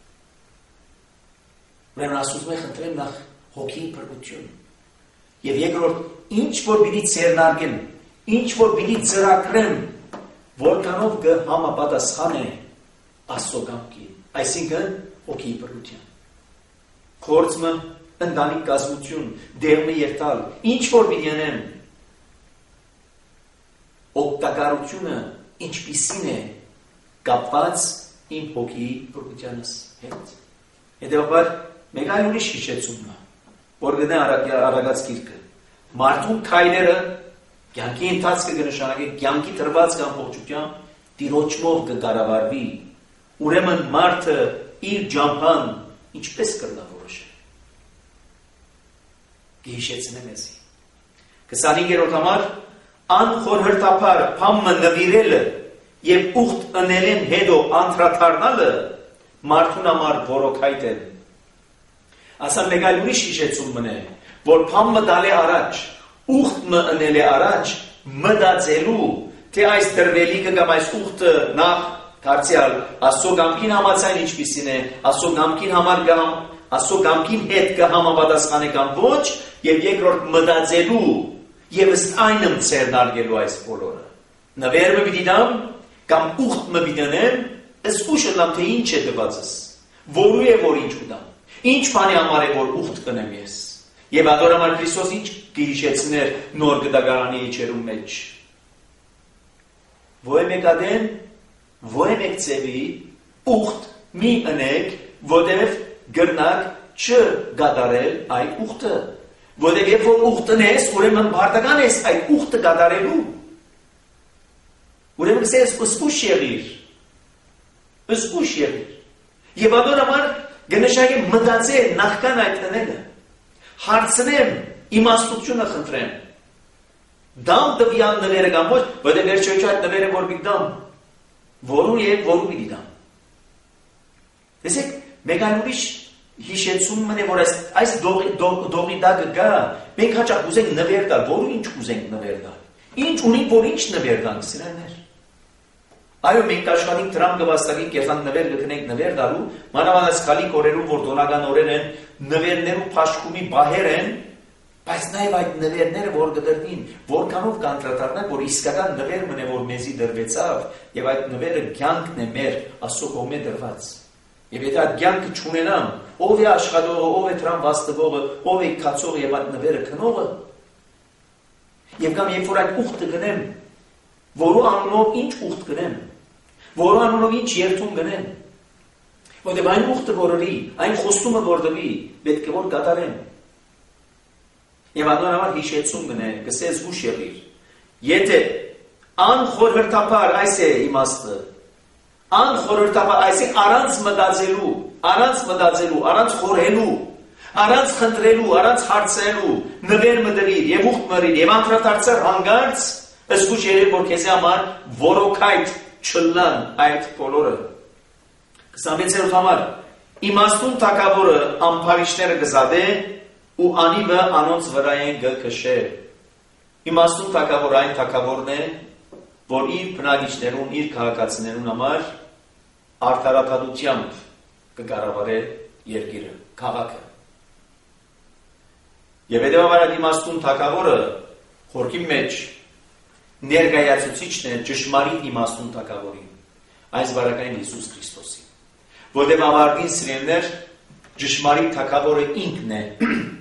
Ուրեմն Աստծո խնդրեմ նախ հոգի փրկություն։ Եվ երկրորդ, ինչ որ պիտի ցերնարգեմ, ինչ որ պիտի ծրագրեմ, որքանով կհամապատասխանե Աստծո կամքին, այսինքն հոգի փրկություն։ Գործը ընտանիք կազմություն, դերմը երթալ, ինչ որ պիտի անեմ, օգտակարությունը ինչպիսին է կապված իմ հոգի փրկությանս հետ։ Հետևաբար մեկ այլ ուրիշ հիշեցումն է, որ գտնե Արագած գիրքը։ Մարդու քայլերը կյանքի ընթացքը կնշանակի կյանքի տրված ամբողջությամբ Տիրոջով կկառավարվի։ Ուրեմն մարդը իր ջամփան ինչպես կրնա որոշել։ Գիշեցնեմ էսի։ 25-րդ համար անխորհրդապար փամը նվիրելը եւ ուխտ ընելեն հետո անդրադառնալը մարդուն համար որոքայտ է։ Ասա մեկ այլ ուրիշ հիշեցում մնե, որ փամը դալե առաջ, ուխտը ընելե առաջ, մտածելու, թե այս դրվելիքը կամ այս ուխտը նախ դարձյալ Աստծո կամքին համաձայն ինչպիսին է, Աստծո կամքին համար կամ Աստծո կամքին հետ կհամապատասխանի կամ ոչ, եւ երկրորդ մտածելու եւ ըստ այնմ ցերնարգելու այս բոլորը։ Նվերը պիտի դամ կամ ուխտը պիտի դնեմ, ըստ ուշը լամ թե ինչ է դվածս, որու է որ ինչ ուտամ, ինչ բանի համար է որ ուխտ կնեմ ես։ Եվ ադորամար Քրիստոս ինչ կհիշեցներ նոր գդագարանի իջերում մեջ։ Ոյ մեկադեն, ոյ մեկ ծևի, ուխտ մի ընեք, որդև գրնակ չգադարել այդ ուխտը։ Որտեղ երբ որ ուխտն ես, ուրեմն բարտական ես այդ ուխտը կատարելու։ Ուրեմն գսես ուսուշ եղիր։ Ուսուշ եղիր։ Եվ ադոր համար գնշագի մտածել նախքան այդ տնելը։ Հարցնեմ, իմաստությունը խնդրեմ։ Դամ տվյալ նվերը կամ ոչ, որտեղ վերջոյ այդ նվերը որ պիտի դամ։ Որու եւ որու պիտի դամ։ Տեսեք, մեկ այլ ուրիշ հիշեցում մնե, որ այս դողի դագը գա, մենք հաճախ ուզենք նվեր տալ, որու ինչ ուզենք նվեր տալ։ Ինչ ունի, որ ինչ նվեր տանք, սրաներ։ Այո, մենք աշխատենք դրամ գվաստակին կերտանք նվեր գտնենք նվեր տալու, մանավանդ սխալիկ օրերում, որ տոնական օրեր են, նվերներու փաշկումի բահեր են, բայց նաև այդ նվերները, որ գդրնին, որքանով կանտրատարնակ, որ իսկական նվեր մնե, որ մեզի դրվեցավ, եւ այդ նվերը կյանքն է մեր Աստծո կողմէ դրված։ Եվ եթե այդ կյանքը չունենամ, ով է աշխատողը, ով է դրան վաստվողը, ով է կացողը եւ այդ նվերը քնողը։ Եվ կամ երբ որ այդ ուխտը գնեմ, որու անունով ինչ ուխտ գնեմ, որու անունով ինչ երթում գնեմ, որտեղ այն ուխտը որորի, այն խոստումը որ դվի, պետք է որ կատարեմ։ Եվ անդոն համար հիշեցում գնե, գսես զգուշ եղիր։ Եթե անխորհրդապար այս է իմաստը, անխորհրդապար այս է առանց մտածելու, առանց խորհելու, առանց խնդրելու, առանց հարցելու, նվեր մդրիր եւ ուխտ մրիր եւ անդրադարձար հանգարց, զգուշ եղիր, որ քեզի համար որոքայդ չլան այդ բոլորը։ 26-րդ համար իմաստուն թագավորը ամփարիշները գզադե ու անիվը անոնց վրա են գքշե։ Իմաստուն թագավոր այն թագավորն է, որ իր բնակիչներուն, իր քաղաքացիներուն համար արդարադատությամբ կկառավարե երկիրը, քաղաքը։ Եվ հետևաբար իմաստուն թագավորը խորքի մեջ ներկայացուցիչն է ճշմարիտ իմաստուն թագավորին, այս բարակային Հիսուս Քրիստոսին, որտեղ ավարտին սիրելիներ ճշմարիտ թագավորը ինքն է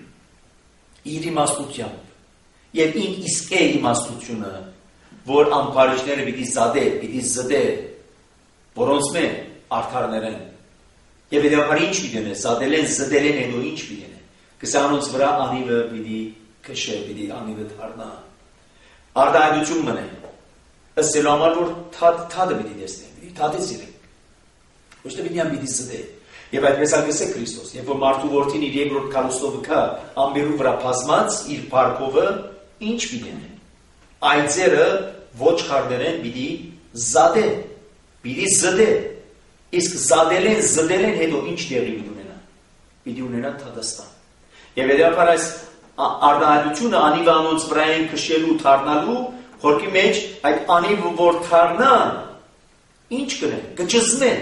իր իմաստությամբ եւ ինք իսկ է իմաստությունը, որ ամփարիչները պիտի զդե, որոնց մե արդարներ են։ Եվ հետևաբար ինչ պիտի ունե, զադել են, զդել են, հետո ինչ պիտի ունե։ Կսանոնց վրա անիվը պիտի քշե, պիտի անիվը դառնա։ Արդայնություն մնե։ Ըստ համար որ թադը պիտի տեսնենք, պիտի թադը սիրենք։ Ոչ թե պիտի զդե։ Եվ այդպես ալգես է Քրիստոս, երբ որ մարդու որդին իր երկրորդ քարոստովը կա, ամբերու վրա բազմած իր փառքովը ինչ պիտի ունի։ Այծերը ոչխարներեն պիտի զադե, պիտի զդե։ Իսկ զդել են հետո ինչ տեղի պիտի ունենա։ Պիտի ունենա թադաստան։ Եվ հետևաբար այս արդայնությունը անիվը անոնց վրա են քշելու, թարնալու, խորքի մեջ այդ անիվը որ թարնա, ինչ կնե, կճզնե։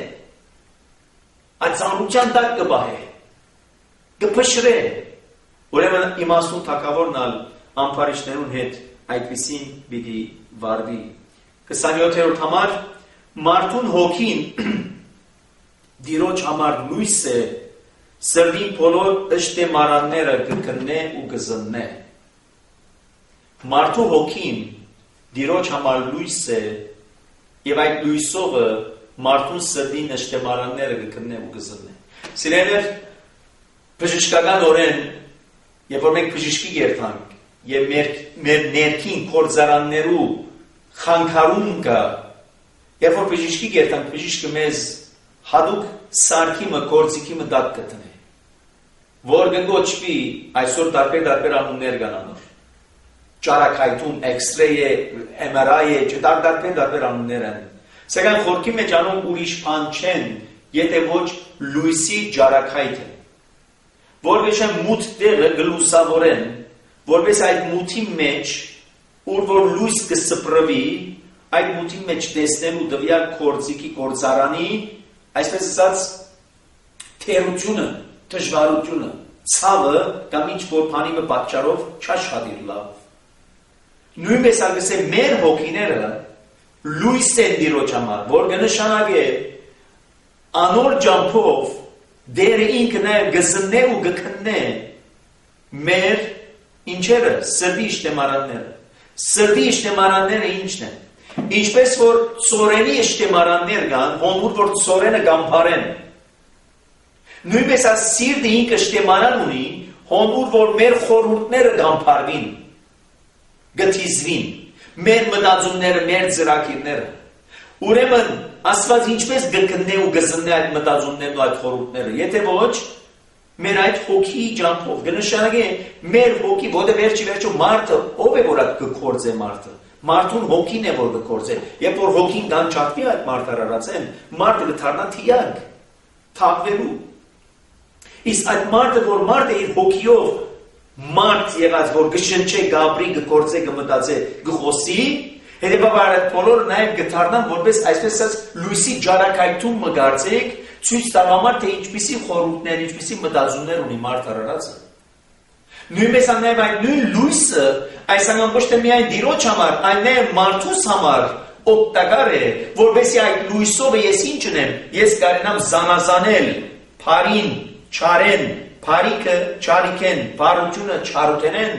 Այդ ծանրության տակ կբահե, կփշրե, ուրեմն իմաստուն թագավորն ալ ամփարիչներուն հետ այդպիսին պիտի վարվի։ 27-րդ համար մարդուն հոգին դիրոջ համար լույս է, սրդին բոլոր ըշտեմարանները կքննե ու կզննե։ Մարդու հոգին դիրոջ համար լույս է, եւ այդ լույսովը մարդուն սրդին ըշտեմարանները կքննե ու կզննե։ Սիրելիներ, բժշկական օրեն, երբ որ մենք բժշկի գերտանք, եւ մեր ներքին կորձարաններու խանգարում կա, երբ որ բժշկի գերտանք, բժիշկը մեզ հadouk սարքի մը կորձիկի մը դակ կտնե, որ կգոչվի այսօր դարբեր անուններ կան անոր, ճարակայթում, X-ray է, MRI է, դարբեր անուններ են, սակայն խորքի մեջ անոն ուրիշ բան չեն, եթե ոչ լույսի ճարակայթ է, որպես են մութ տեղը գլուսավորեն, որպես այդ մութի մեջ, ուր որ լույս կսպրվի, այդ մութի մեջ տեսնելու դվյալ կորձիկի կորձարանի, այսպես ասած, թերությունը, դժվարությունը, ցավը կամ ինչ որ բանի մը պատճառով չաշխատիր լավ։ Նույնպես ալգես է մեր հոգիները լույս են դիրոջ համար, որ կնշանակե անոր ջամփով դերը ինքն է գզննե ու գքննե մեր ինչերը, սրդի իշտեմարանները։ Սրդի իշտեմարանները ինչն են։ Ինչպես որ ծորենի իշտեմարաններ կան, ոնուր որ ծորենը գամփարեն։ Նույնպես այս սիրտը ինքը իշտեմարան ունի, հոնդուր որ մեր խորհուրդները գամփարվին, գթիզվին, մեր մտածումները, մեր ծրագիրները։ Ուրեմն Աստված ինչպես կգտնե ու կզննե այդ մտածումներն ու այդ խորհուրդները, եթե ոչ մեր այդ հոգի ջանքով կնշանակի մեր հոգի, որտեղ վերջի մարդը ով է որ այդ կկործե մարդը։ Մարդուն հոգին է որ կկործե։ Երբ որ հոգին դանչատվի այդ մարդարարացեն, մարդը կդառնա թիակ, թաղվելու։ Իսկ այդ մարդը որ մարդը իր հոգիով մարդ եղած որ կշնչե գաբրի կկործե կմտածե կխոսի, հետևաբար այդ բոլորը նաև կդառնան որպես այսպես ասած լույսի ջարակայթում մգարձեք ցույց տալ համար թե ինչպիսի խորհուրդներ, ինչպիսի մտածումներ ունի մարդարարածը։ Նույնպես նաև այդ նույն լույսը այս անգամ ոչ թե միայն դիրոջ համար, այլ նաև մարդուս համար օգտակար է, որովհետեւ այդ լույսով ես ինչ ունեմ, ես կարենամ զանազանել փարին, չարեն, փարիկը չարիկեն, բարությունը չարութենեն,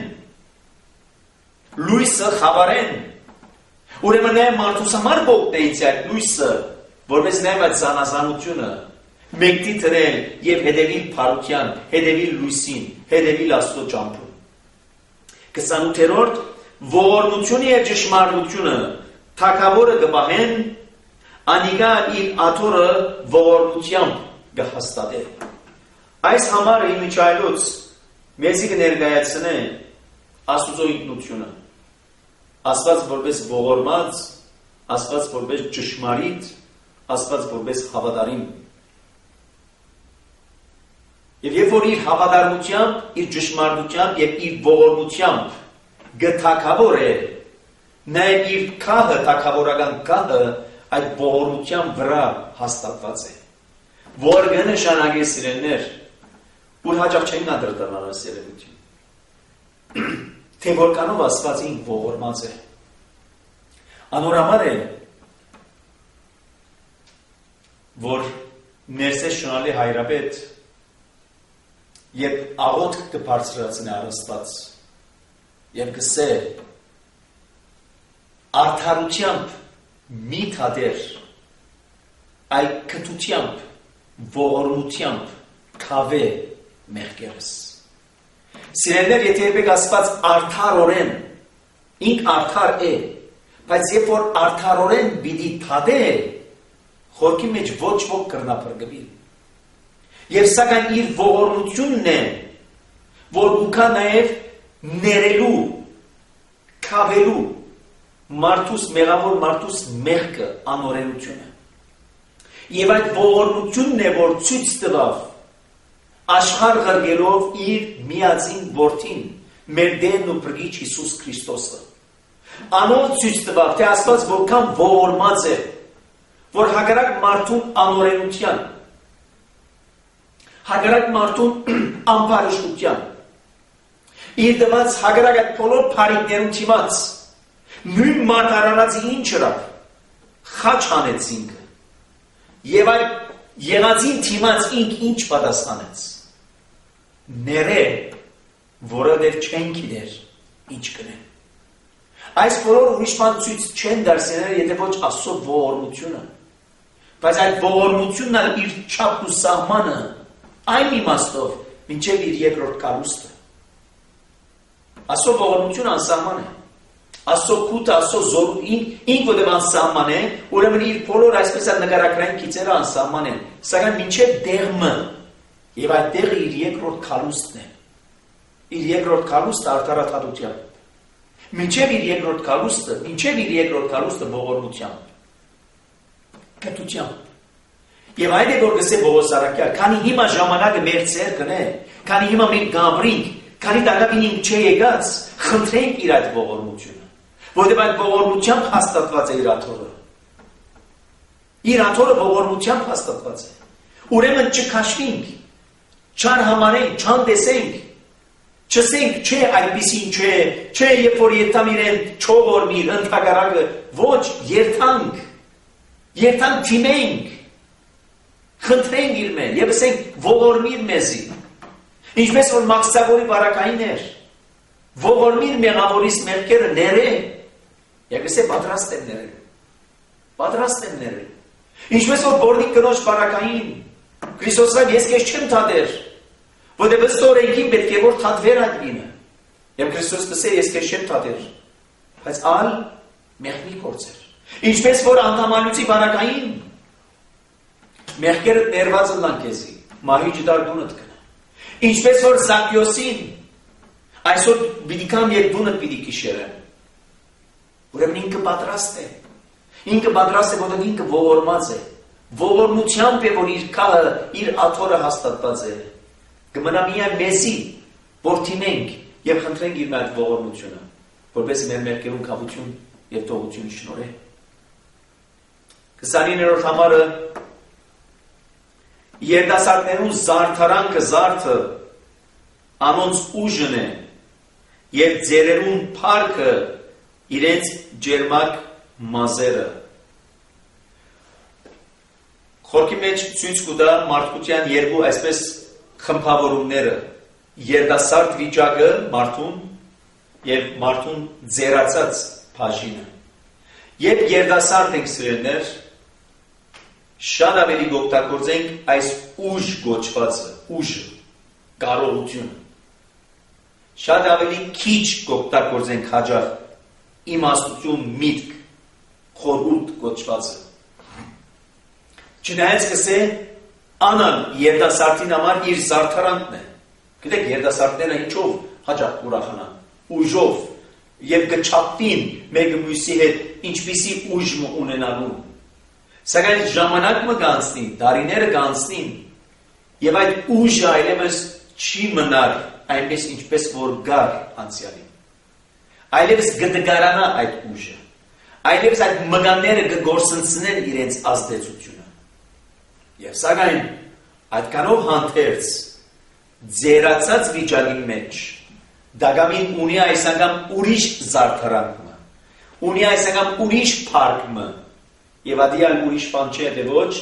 լույսը խավարեն։ Ուրեմն նաև մարդուս համար կօգնեից այդ լույսը, որովհետեւ նաև այդ զանազանությունը մեկտի դրել եւ հետևիլ փարության, հետևիլ լույսին, հետևիլ Աստծո ճամփուն։ 28-րդ ողորմությունը եւ ճշմարտությունը թագավորը կպահեն, անիկա իր աթորը ողորմությամբ կհաստատե։ Այս համարը իմիջայլոց մեզի կներկայացնե Աստծո ինքնությունը։ Աստված որպես ողորմած, Աստված որպես ճշմարիտ, Աստված որպես հավատարիմ։ Եվ երբ որ իր հավատարմությամբ, իր ճշմարտությամբ եւ իր ողորմությամբ գթակավոր է, նաև իր քահը, թակավորական քահը այդ ողորմության վրա հաստատված է։ Որ կնշանակի սիրելիներ, որ հաճախ չեն անդրադառնալ այս երևույթին։ Թե որքանով Աստված ինքն ողորմած է։ Անորամար է, որ ներսես շնորհալի հայրապետ եւ աղոթք կբարձրացնի Աստված եւ կսե արդարությամբ մի թադեր այդ կտությամբ ողորմությամբ քավե մեղքերս սիրելիներ եթե երբեք Աստված արդարորեն ինք արդար է բայց երբ որ արդարորեն պիտի թադե խորքի մեջ ոչ ոք կրնապրգվի Եվ սակայն իր ողորմությունն է, որ ուքա նաև ներելու, քավելու մարդուս, մեղավոր մարդուս մեղքը անօրենությունը։ Եվ այդ ողորմությունն է, որ ցույց տվավ աշխարհ ղրգելով իր միածին որդին, մեր դերն ու փրկիչ Հիսուս Քրիստոսը։ Անով ցույց տվավ, թե Աստված որքան ողորմած է, որ հակառակ մարդուն անօրենության հակառակ մարդուն ամբարշտության իր դված հակառակ այդ բոլոր փարիկներուն թիմած նույն մարտարարածի ինչը խաչ հանեցինք եւ այդ եղածին թիմած ինք ինչ պատասխանեց ները որովհետեւ չեն գիտեր ինչ կնեն այս բոլոր ուրիշ բան ցույց չեն դարձնել եթե ոչ Աստծո ողորմությունը բայց այդ ողորմությունն իր չափն ու սահմանը Այն իմաստով, մինչև իր երկրորդ կալուստը։ Աստծո ողորմությունը անսահման է։ Աստծո քութը, Աստծո զորույն, ինք որտեղ անսահման է, ուրեմն իր բոլոր այսպես նկարագրային գիծերը անսահման են։ Սակայն մինչև դեղմը եւ այդ դեղը իր երկրորդ կալուստն է։ Իր երկրորդ կալուստը արդարացածությամբ։ Մինչև իր երկրորդ կալուստը ողորմությամբ։ Կտությամբ։ Եվ այդ է որ գսե Պողոս Արաքյալ, քանի հիմա ժամանակը մեր ցերկն է, քանի հիմա մենք գաբրինք, քանի դակավին ինք չէ եկած, խնդրենք իր այդ ողորմությունը, որտեղ այդ ողորմությամբ հաստատված է իր աթոռը։ Իր աթոռը ողորմությամբ հաստատված է։ Ուրեմն չքաշվենք, չան համարենք, չան տեսենք, չսենք չէ այդպեսին չէ, երբ որ երթամ իրեն չողորմիր, ընդհակառակը, ոչ, երթանք թիմենք, խնդրենք իր մեն եւ ասենք ողորմիր մեզի ինչպես որ Մաքսագորի բարակային էր ողորմիր մեղավորիս մեղքերը ները եւ ասե պատրաստ եմ ներել ինչպես որ բորդի կնոջ բարակային Քրիստոսը ես քեզ չեմ թադեր Որտեղ ըստ օրենքին պետք է որ թաթվեր այդ ինը։ Եվ Քրիստոս կսե ես քեզ չեմ թաթեր, բայց ալ մեղքի գործեր։ Ինչպես որ անդամալույցի բանակային մեղքերը ներված ըլլան քեզի, մահի ջդար դունդ կնա։ Ինչպես որ Զակյոսին այսօր պիտի կամ եւ դունդ պիտի քիշերը։ Ուրեմն ինքը պատրաստ է։ Ինքը պատրաստ է, որտեղ ինքը ողորմած է։ Ողորմությամբ է, որ իր քահը, իր աթորը հաստատված է։ Կմնա միայն մեզի, որ թիմենք եւ խնդրենք իր այդ ողորմությունը, որպես մեր մեղքերուն կապություն եւ թողություն շնորհե։ 29-րդ համարը երիտասարդներուն զարդարանքը զարդը անոնց ուժն է եւ ձերերուն փառքը իրենց ջերմակ մազերը։ Խորքի մեջ ցույց կտա մարդկության երկու այսպես խմբավորումները՝ երիտասարդ վիճակը մարդուն եւ մարդուն ձերացած բաժինը։ Երբ երիտասարդ ենք սիրելիներ, շատ ավելի օգտագործենք այս ուժ գոչվածը, ուժը, կարողությունը։ Շատ ավելի քիչ օգտագործենք հաջող իմաստություն, միտք, խորհուրդ գոչվածը։ Չնայած կսե անան երիտասարդին համար իր զարդարանքն է։ Գիտեք, երիտասարդները ինչով հաջող ուրախանան, ուժով եւ կչապտին մեկը մյուսի հետ ինչպիսի ուժ ունենալու։ Սակայն ժամանակը կանցնի, դարիները կանցնին եւ այդ ուժը այլևս չի մնար այնպես ինչպես որ գար անցյալին։ Այլևս կդգարանա այդ ուժը։ Այլևս այդ մգանները կգործընծնեն իրենց ազդեցությունը։ Եվ սակայն այդքանով հանդերձ ձերացած վիճակի մեջ դագամին ունի այս անգամ ուրիշ զարդարանքը, ունի այս անգամ ուրիշ փառքը, եւ ադիալ ուրիշ բան չէ դե ոչ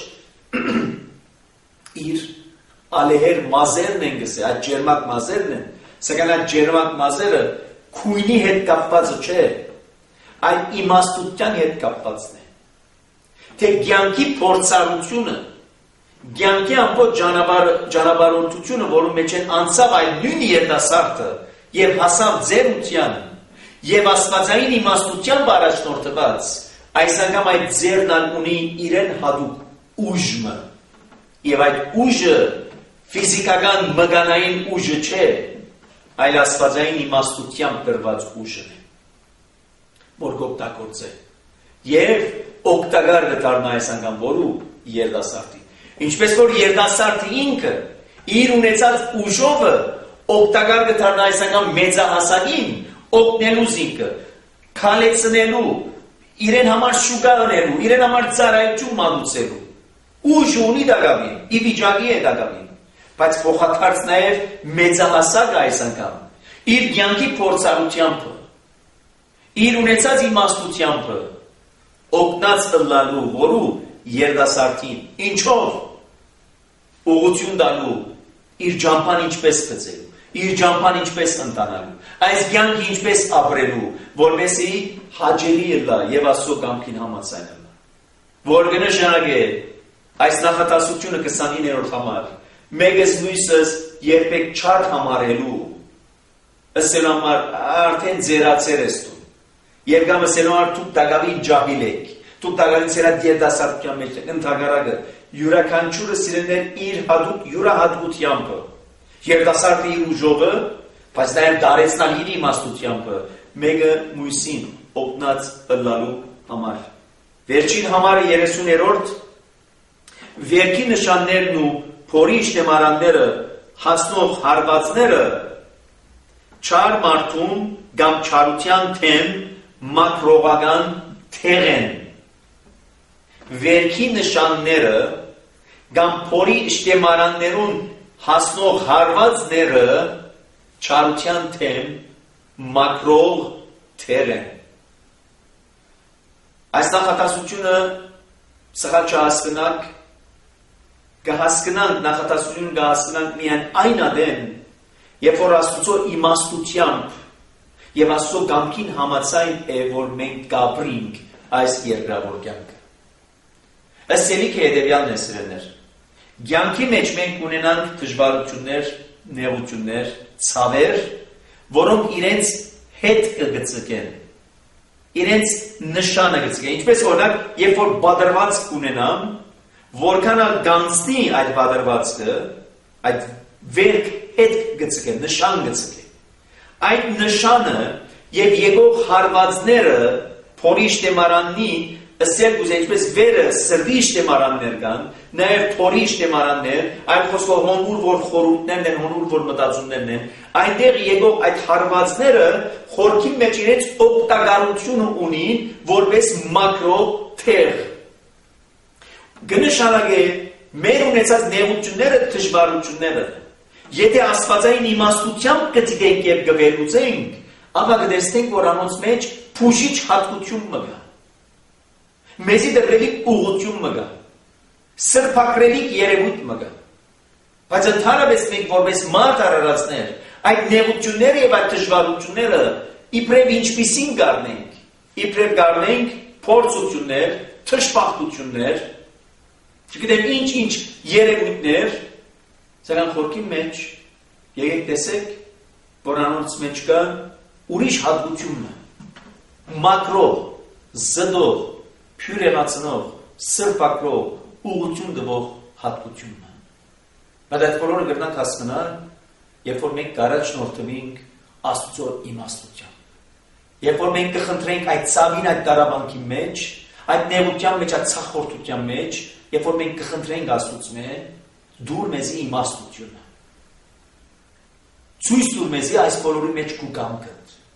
իր ալեհեր մազերն են գսե, այդ ջերմակ մազերն են, սակայն այդ ջերմակ մազերը քույնի հետ կապվածը չէ, այդ իմաստության հետ կապվածն է։ Թե կյանքի փորձառությունը, կյանքի ամբողջ ճանապարհորդությունը, որում մեջ են անցավ այդ նույն երիտասարդը եւ հասավ ձերության եւ աստվածային իմաստությամբ առաջնորդված, այս անգամ այդ ձերն ունի իրեն հատուկ ուժը եւ այդ ուժը ֆիզիկական մգանային ուժը չէ, այլ աստվածային իմաստությամբ գրված ուժն է, որ կօգտագործե եւ օգտակար դառնա այս անգամ որու երիտասարդի, ինչպես որ երիտասարդը ինքը իր ունեցած ուժովը օգտակար դառնա այս անգամ մեծահասակին օգնելու զինքը, քալեցնելու, իրեն համար շուկա անելու, իրեն համար ծառայություն մատուցելու, ուժ ունի դակամին, ի վիճակի է դակամին, բայց փոխադարձ նաև մեծահասակ այս անգամ, իր կյանքի փորձառությամբ, իր ունեցած իմաստությամբ, օգնած ըլլալու, որու երիտասարդին, ինչով ուղղություն տալու, իր ճամփան ինչպես գծելու, իր ճամփան ինչպես ընտանալու, այս կյանքը ինչպես ապրելու, որպեսզի հաճելի ըլլա եւ Աստծո կամքին համաձայնելա։ Որ կնշանակե այս նախատասությունը 29-րդ համար, մեգես լույսս երբեք չար համարելու, ըսել համար արդեն ձերացեր ես դու, եւ կամ ըսել համար դուք դակավին ջահիլ եք, դուք դակավին սերատ երիտասարդության մեջ եք, ընդհանրակը յուրաքանչյուրը սիրելիներ իր հատուկ յուրահատկությամբ, երիտասարդի իր ուժովը, բայց նաև դարեցնալ իր իմաստությամբ, մեկը մյուսին օգնած ըլլալու համար։ Վերջին համարը 30-րդ, վերքի նշաններն ու փորի իշտեմարանները հասնող հարվածները չար մարդուն կամ չարության թեմ մակրողական թեղ են։ Վերքի նշանները կամ փորի իշտեմարաններուն հասնող հարվածները չարության թեմ մակրող թեղ են։ Այս նախատասությունը սխալ չհասկանանք, կհասկանանք նախատասությունը կհասկանանք միայն այն ադեն, երբ որ Աստծո իմաստությամբ եւ Աստծո կամքին համաձայն է, որ մենք կապրենք այս երկրավոր կյանքը։ Ըստ ելիքը հետևյալն է սիրելիներ. կյանքի մեջ մենք ունենանք դժվարություններ, նեղություններ, ցավեր, որոնք իրենց հետ կգցկեն, իրենց նշանը գցկեն։ Ինչպես օրինակ, երբ որ բادرված ունենամ, որքան գանցնի այդ բادرվածքը, այդ վերք հետ գցկեն, նշան գցկեն։ Այդ նշանը եւ եկող հարվածները փորի շտեմարաննի Ասել գուզե ինչպես վերը սրվի շտեմարաններ կան, նաև փորի շտեմարաններ, այդ խոսքով հոնուր որ խորհուրդներն են, հոնուր որ մտածումներն են, այնտեղ եկող այդ հարվածները խորքի մեջ իրենց օգտակարություն ունին որպես մակրո թեղ։ Գնշանագե մեր ունեցած նեղությունները, դժվարությունները, եթե աստվածային իմաստությամբ կդիտենք եւ կվերլուծենք, ապա կտեսնենք, որ անոնց մեջ փուժիչ հատկություն մգա։ Մեզի դրվելիք ուղղություն մգա, սրբակրելիք երևույթ մգա, բայց ընդհանրապես մենք որպես մարդ արարածներ, այդ նեղությունները եւ այդ դժվարությունները իբրև ինչպիսին գարնենք, իբրև գարնենք փորձություններ, թշպախտություններ, չգիտեմ ինչ երևույթներ, սակայն խորքի մեջ եկեք տեսեք, որ անոնց մեջ կա ուրիշ հատկությունը, մակրո, զդող, փյուրենացնող, սրբակրող, ուղղություն տվող հատկությունը։ Բայց այդ բոլորը կրնանք հասկանալ, երբ որ մենք կառաջնորդվենք Աստծո իմաստությամբ։ Երբ որ մենք կխնդրենք այդ ցավին, այդ տարաբանքի մեջ, այդ նեղության մեջ, այդ ցախորտության մեջ, երբ որ մենք կխնդրենք Աստծո դուր մեզի իմաստությունը։ Ցույց տուր մեզի այս բոլորի մեջ քու կամքը։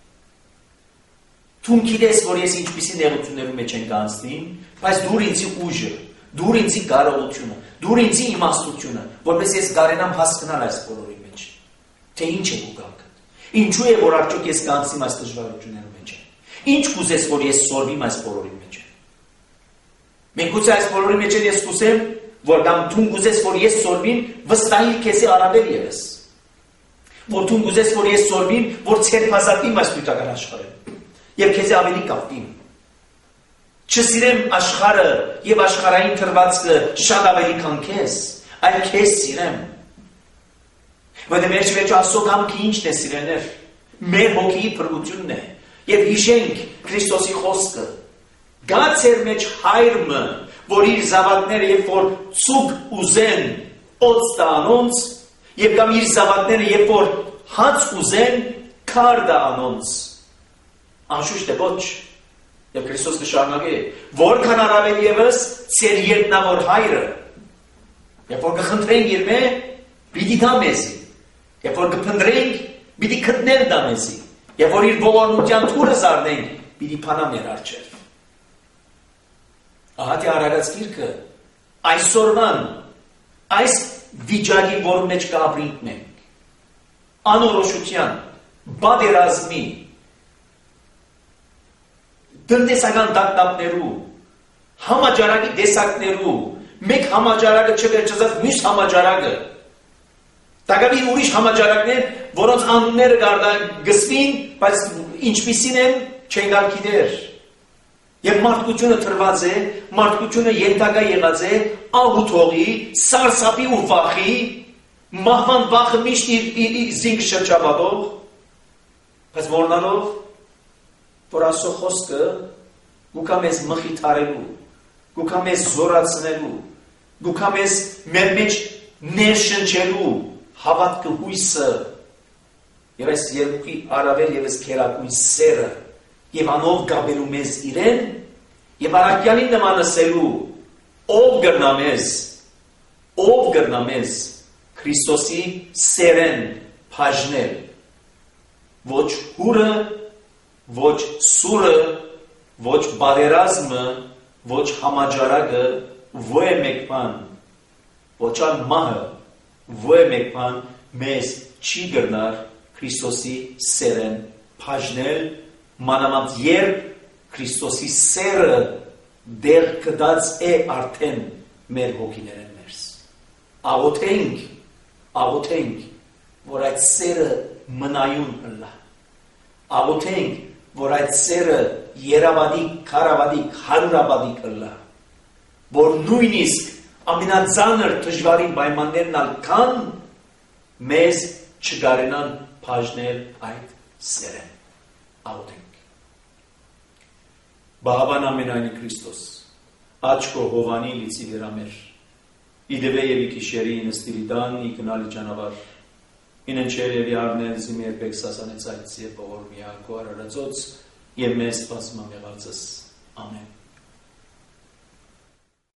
Դու գիտես, որ ես ինչպիսի նեղություններում մեջ ենք անցնում, բայց դուր ինձի ուժը, դուր ինձի կարողությունը, դուր ինձի իմաստությունը, որպես ես կարենամ հասկանալ այս բոլորի մեջ, թե ինչ է քու կամքը։ Ինչու է որ արդյոք ես կանցնեմ այս դժվարություններում մեջ։ Ինչ կուզես, որ ես սորվիմ այս բոլորի մեջ։ Մենք գուցե այս բոլորի մեջ ես կուզեմ, որ կամ դու կուզես, որ ես սորվիմ, վստահի քեզի արաբել եւս։ Որ դու կուզես, որ ես սորվիմ, որ ցերփազատիմ այս նյութական աշխարհը։ Եվ քեզի ավելի կապտիմ։ Չսիրեմ աշխարհը եւ աշխարհային թրվածքը շատ ավելի քան քեզ, այլ քեզ սիրեմ։ Որտեղ վերջ Աստծո կամքը ինչն է սիրելներ։ Մեր հոգիի փրկությունն է։ Եվ հիշենք Քրիստոսի խոսքը։ Գա ծեր մեջ հայրը, որ իր զավակները երբ որ ցուկ ուզեն, օծ տանոնց, եւ կամ իր զավակները երբ որ հաց ուզեն, քար դա անոնց։ Անշուշտ է ոչ, և Քրիստոս կշարունակի, որքան առավել ևս ծեր երկնավոր հայրը, երբ որ կխնդրենք իր մե, պիտի դա մեզի, երբ որ կփնտրենք, պիտի գտնել դա մեզի, երբ որ իր ողորմության թուրը զարնենք, պիտի փանա մեր առջև։ Ահա թե արարած գիրքը, այսօրվան, այս վիճակի, որ մեջ կապրինք մենք, անորոշության, բادرազմի, տնտեսական դակտապներու, համաճարակի դեսակներու, մեկ համաճարակը չվերջացած մյուս համաճարակը, տակավի ուրիշ համաճարակներ, որոնց անունները գսվին, բայց ինչպիսին են չեն գալ գիտեր։ Եվ մարդկությունը թրված է, մարդկությունը ենթակա եղած է աղութողի, սարսափի ու վախի, մահվան վախը միշտ իր զինք շրջապատող, բայց որնալով որ Աստծո խոսքը գուկա մեզ մխիթարելու, գուկա մեզ զորացնելու, գուկա մեզ մեր մեջ ներշնչելու հավատքը հույսը եւ այս երկու արավել եւ այս քերակույն սերը եւ անով գաբելու մեզ իրեն եւ արաքյանին նման ասելու ով գրնա մեզ Քրիստոսի սերեն բաժնել ոչ հուրը ոչ սուրը, ոչ բادرազմը, ոչ համաճարակը, ոչ մեկ բան, ոչ ան մահը, ոչ մեկ բան մեզ չի գրնար Քրիստոսի սերեն բաժնել, մանավանդ երբ Քրիստոսի սերը դեր կդած է արդեն մեր հոգիներեն ներս։ Աղոթենք, որ այդ սերը մնայուն հլա։ Աղոթենք, որ այդ սերը երավադիկ, քարավադիկ, հարուրաբադիկ հլա, որ նույնիսկ ամենածանր դժվարին պայմաններն ալ կան, մեզ չգարենան բաժնել այդ սերը։ Աղոթենք։ Բահավան ամենայնի Քրիստոս, աչքո հովանի լիցի վերամեր, իդևե և իքիշերի նստիրիդան իգնալի ճանավար, ինընչեր և յարնել զիմ երբեք սասանեց այցի և բողոր միակ ու արարածոց և մեզ սպասում ամեղացս։ Ամեն։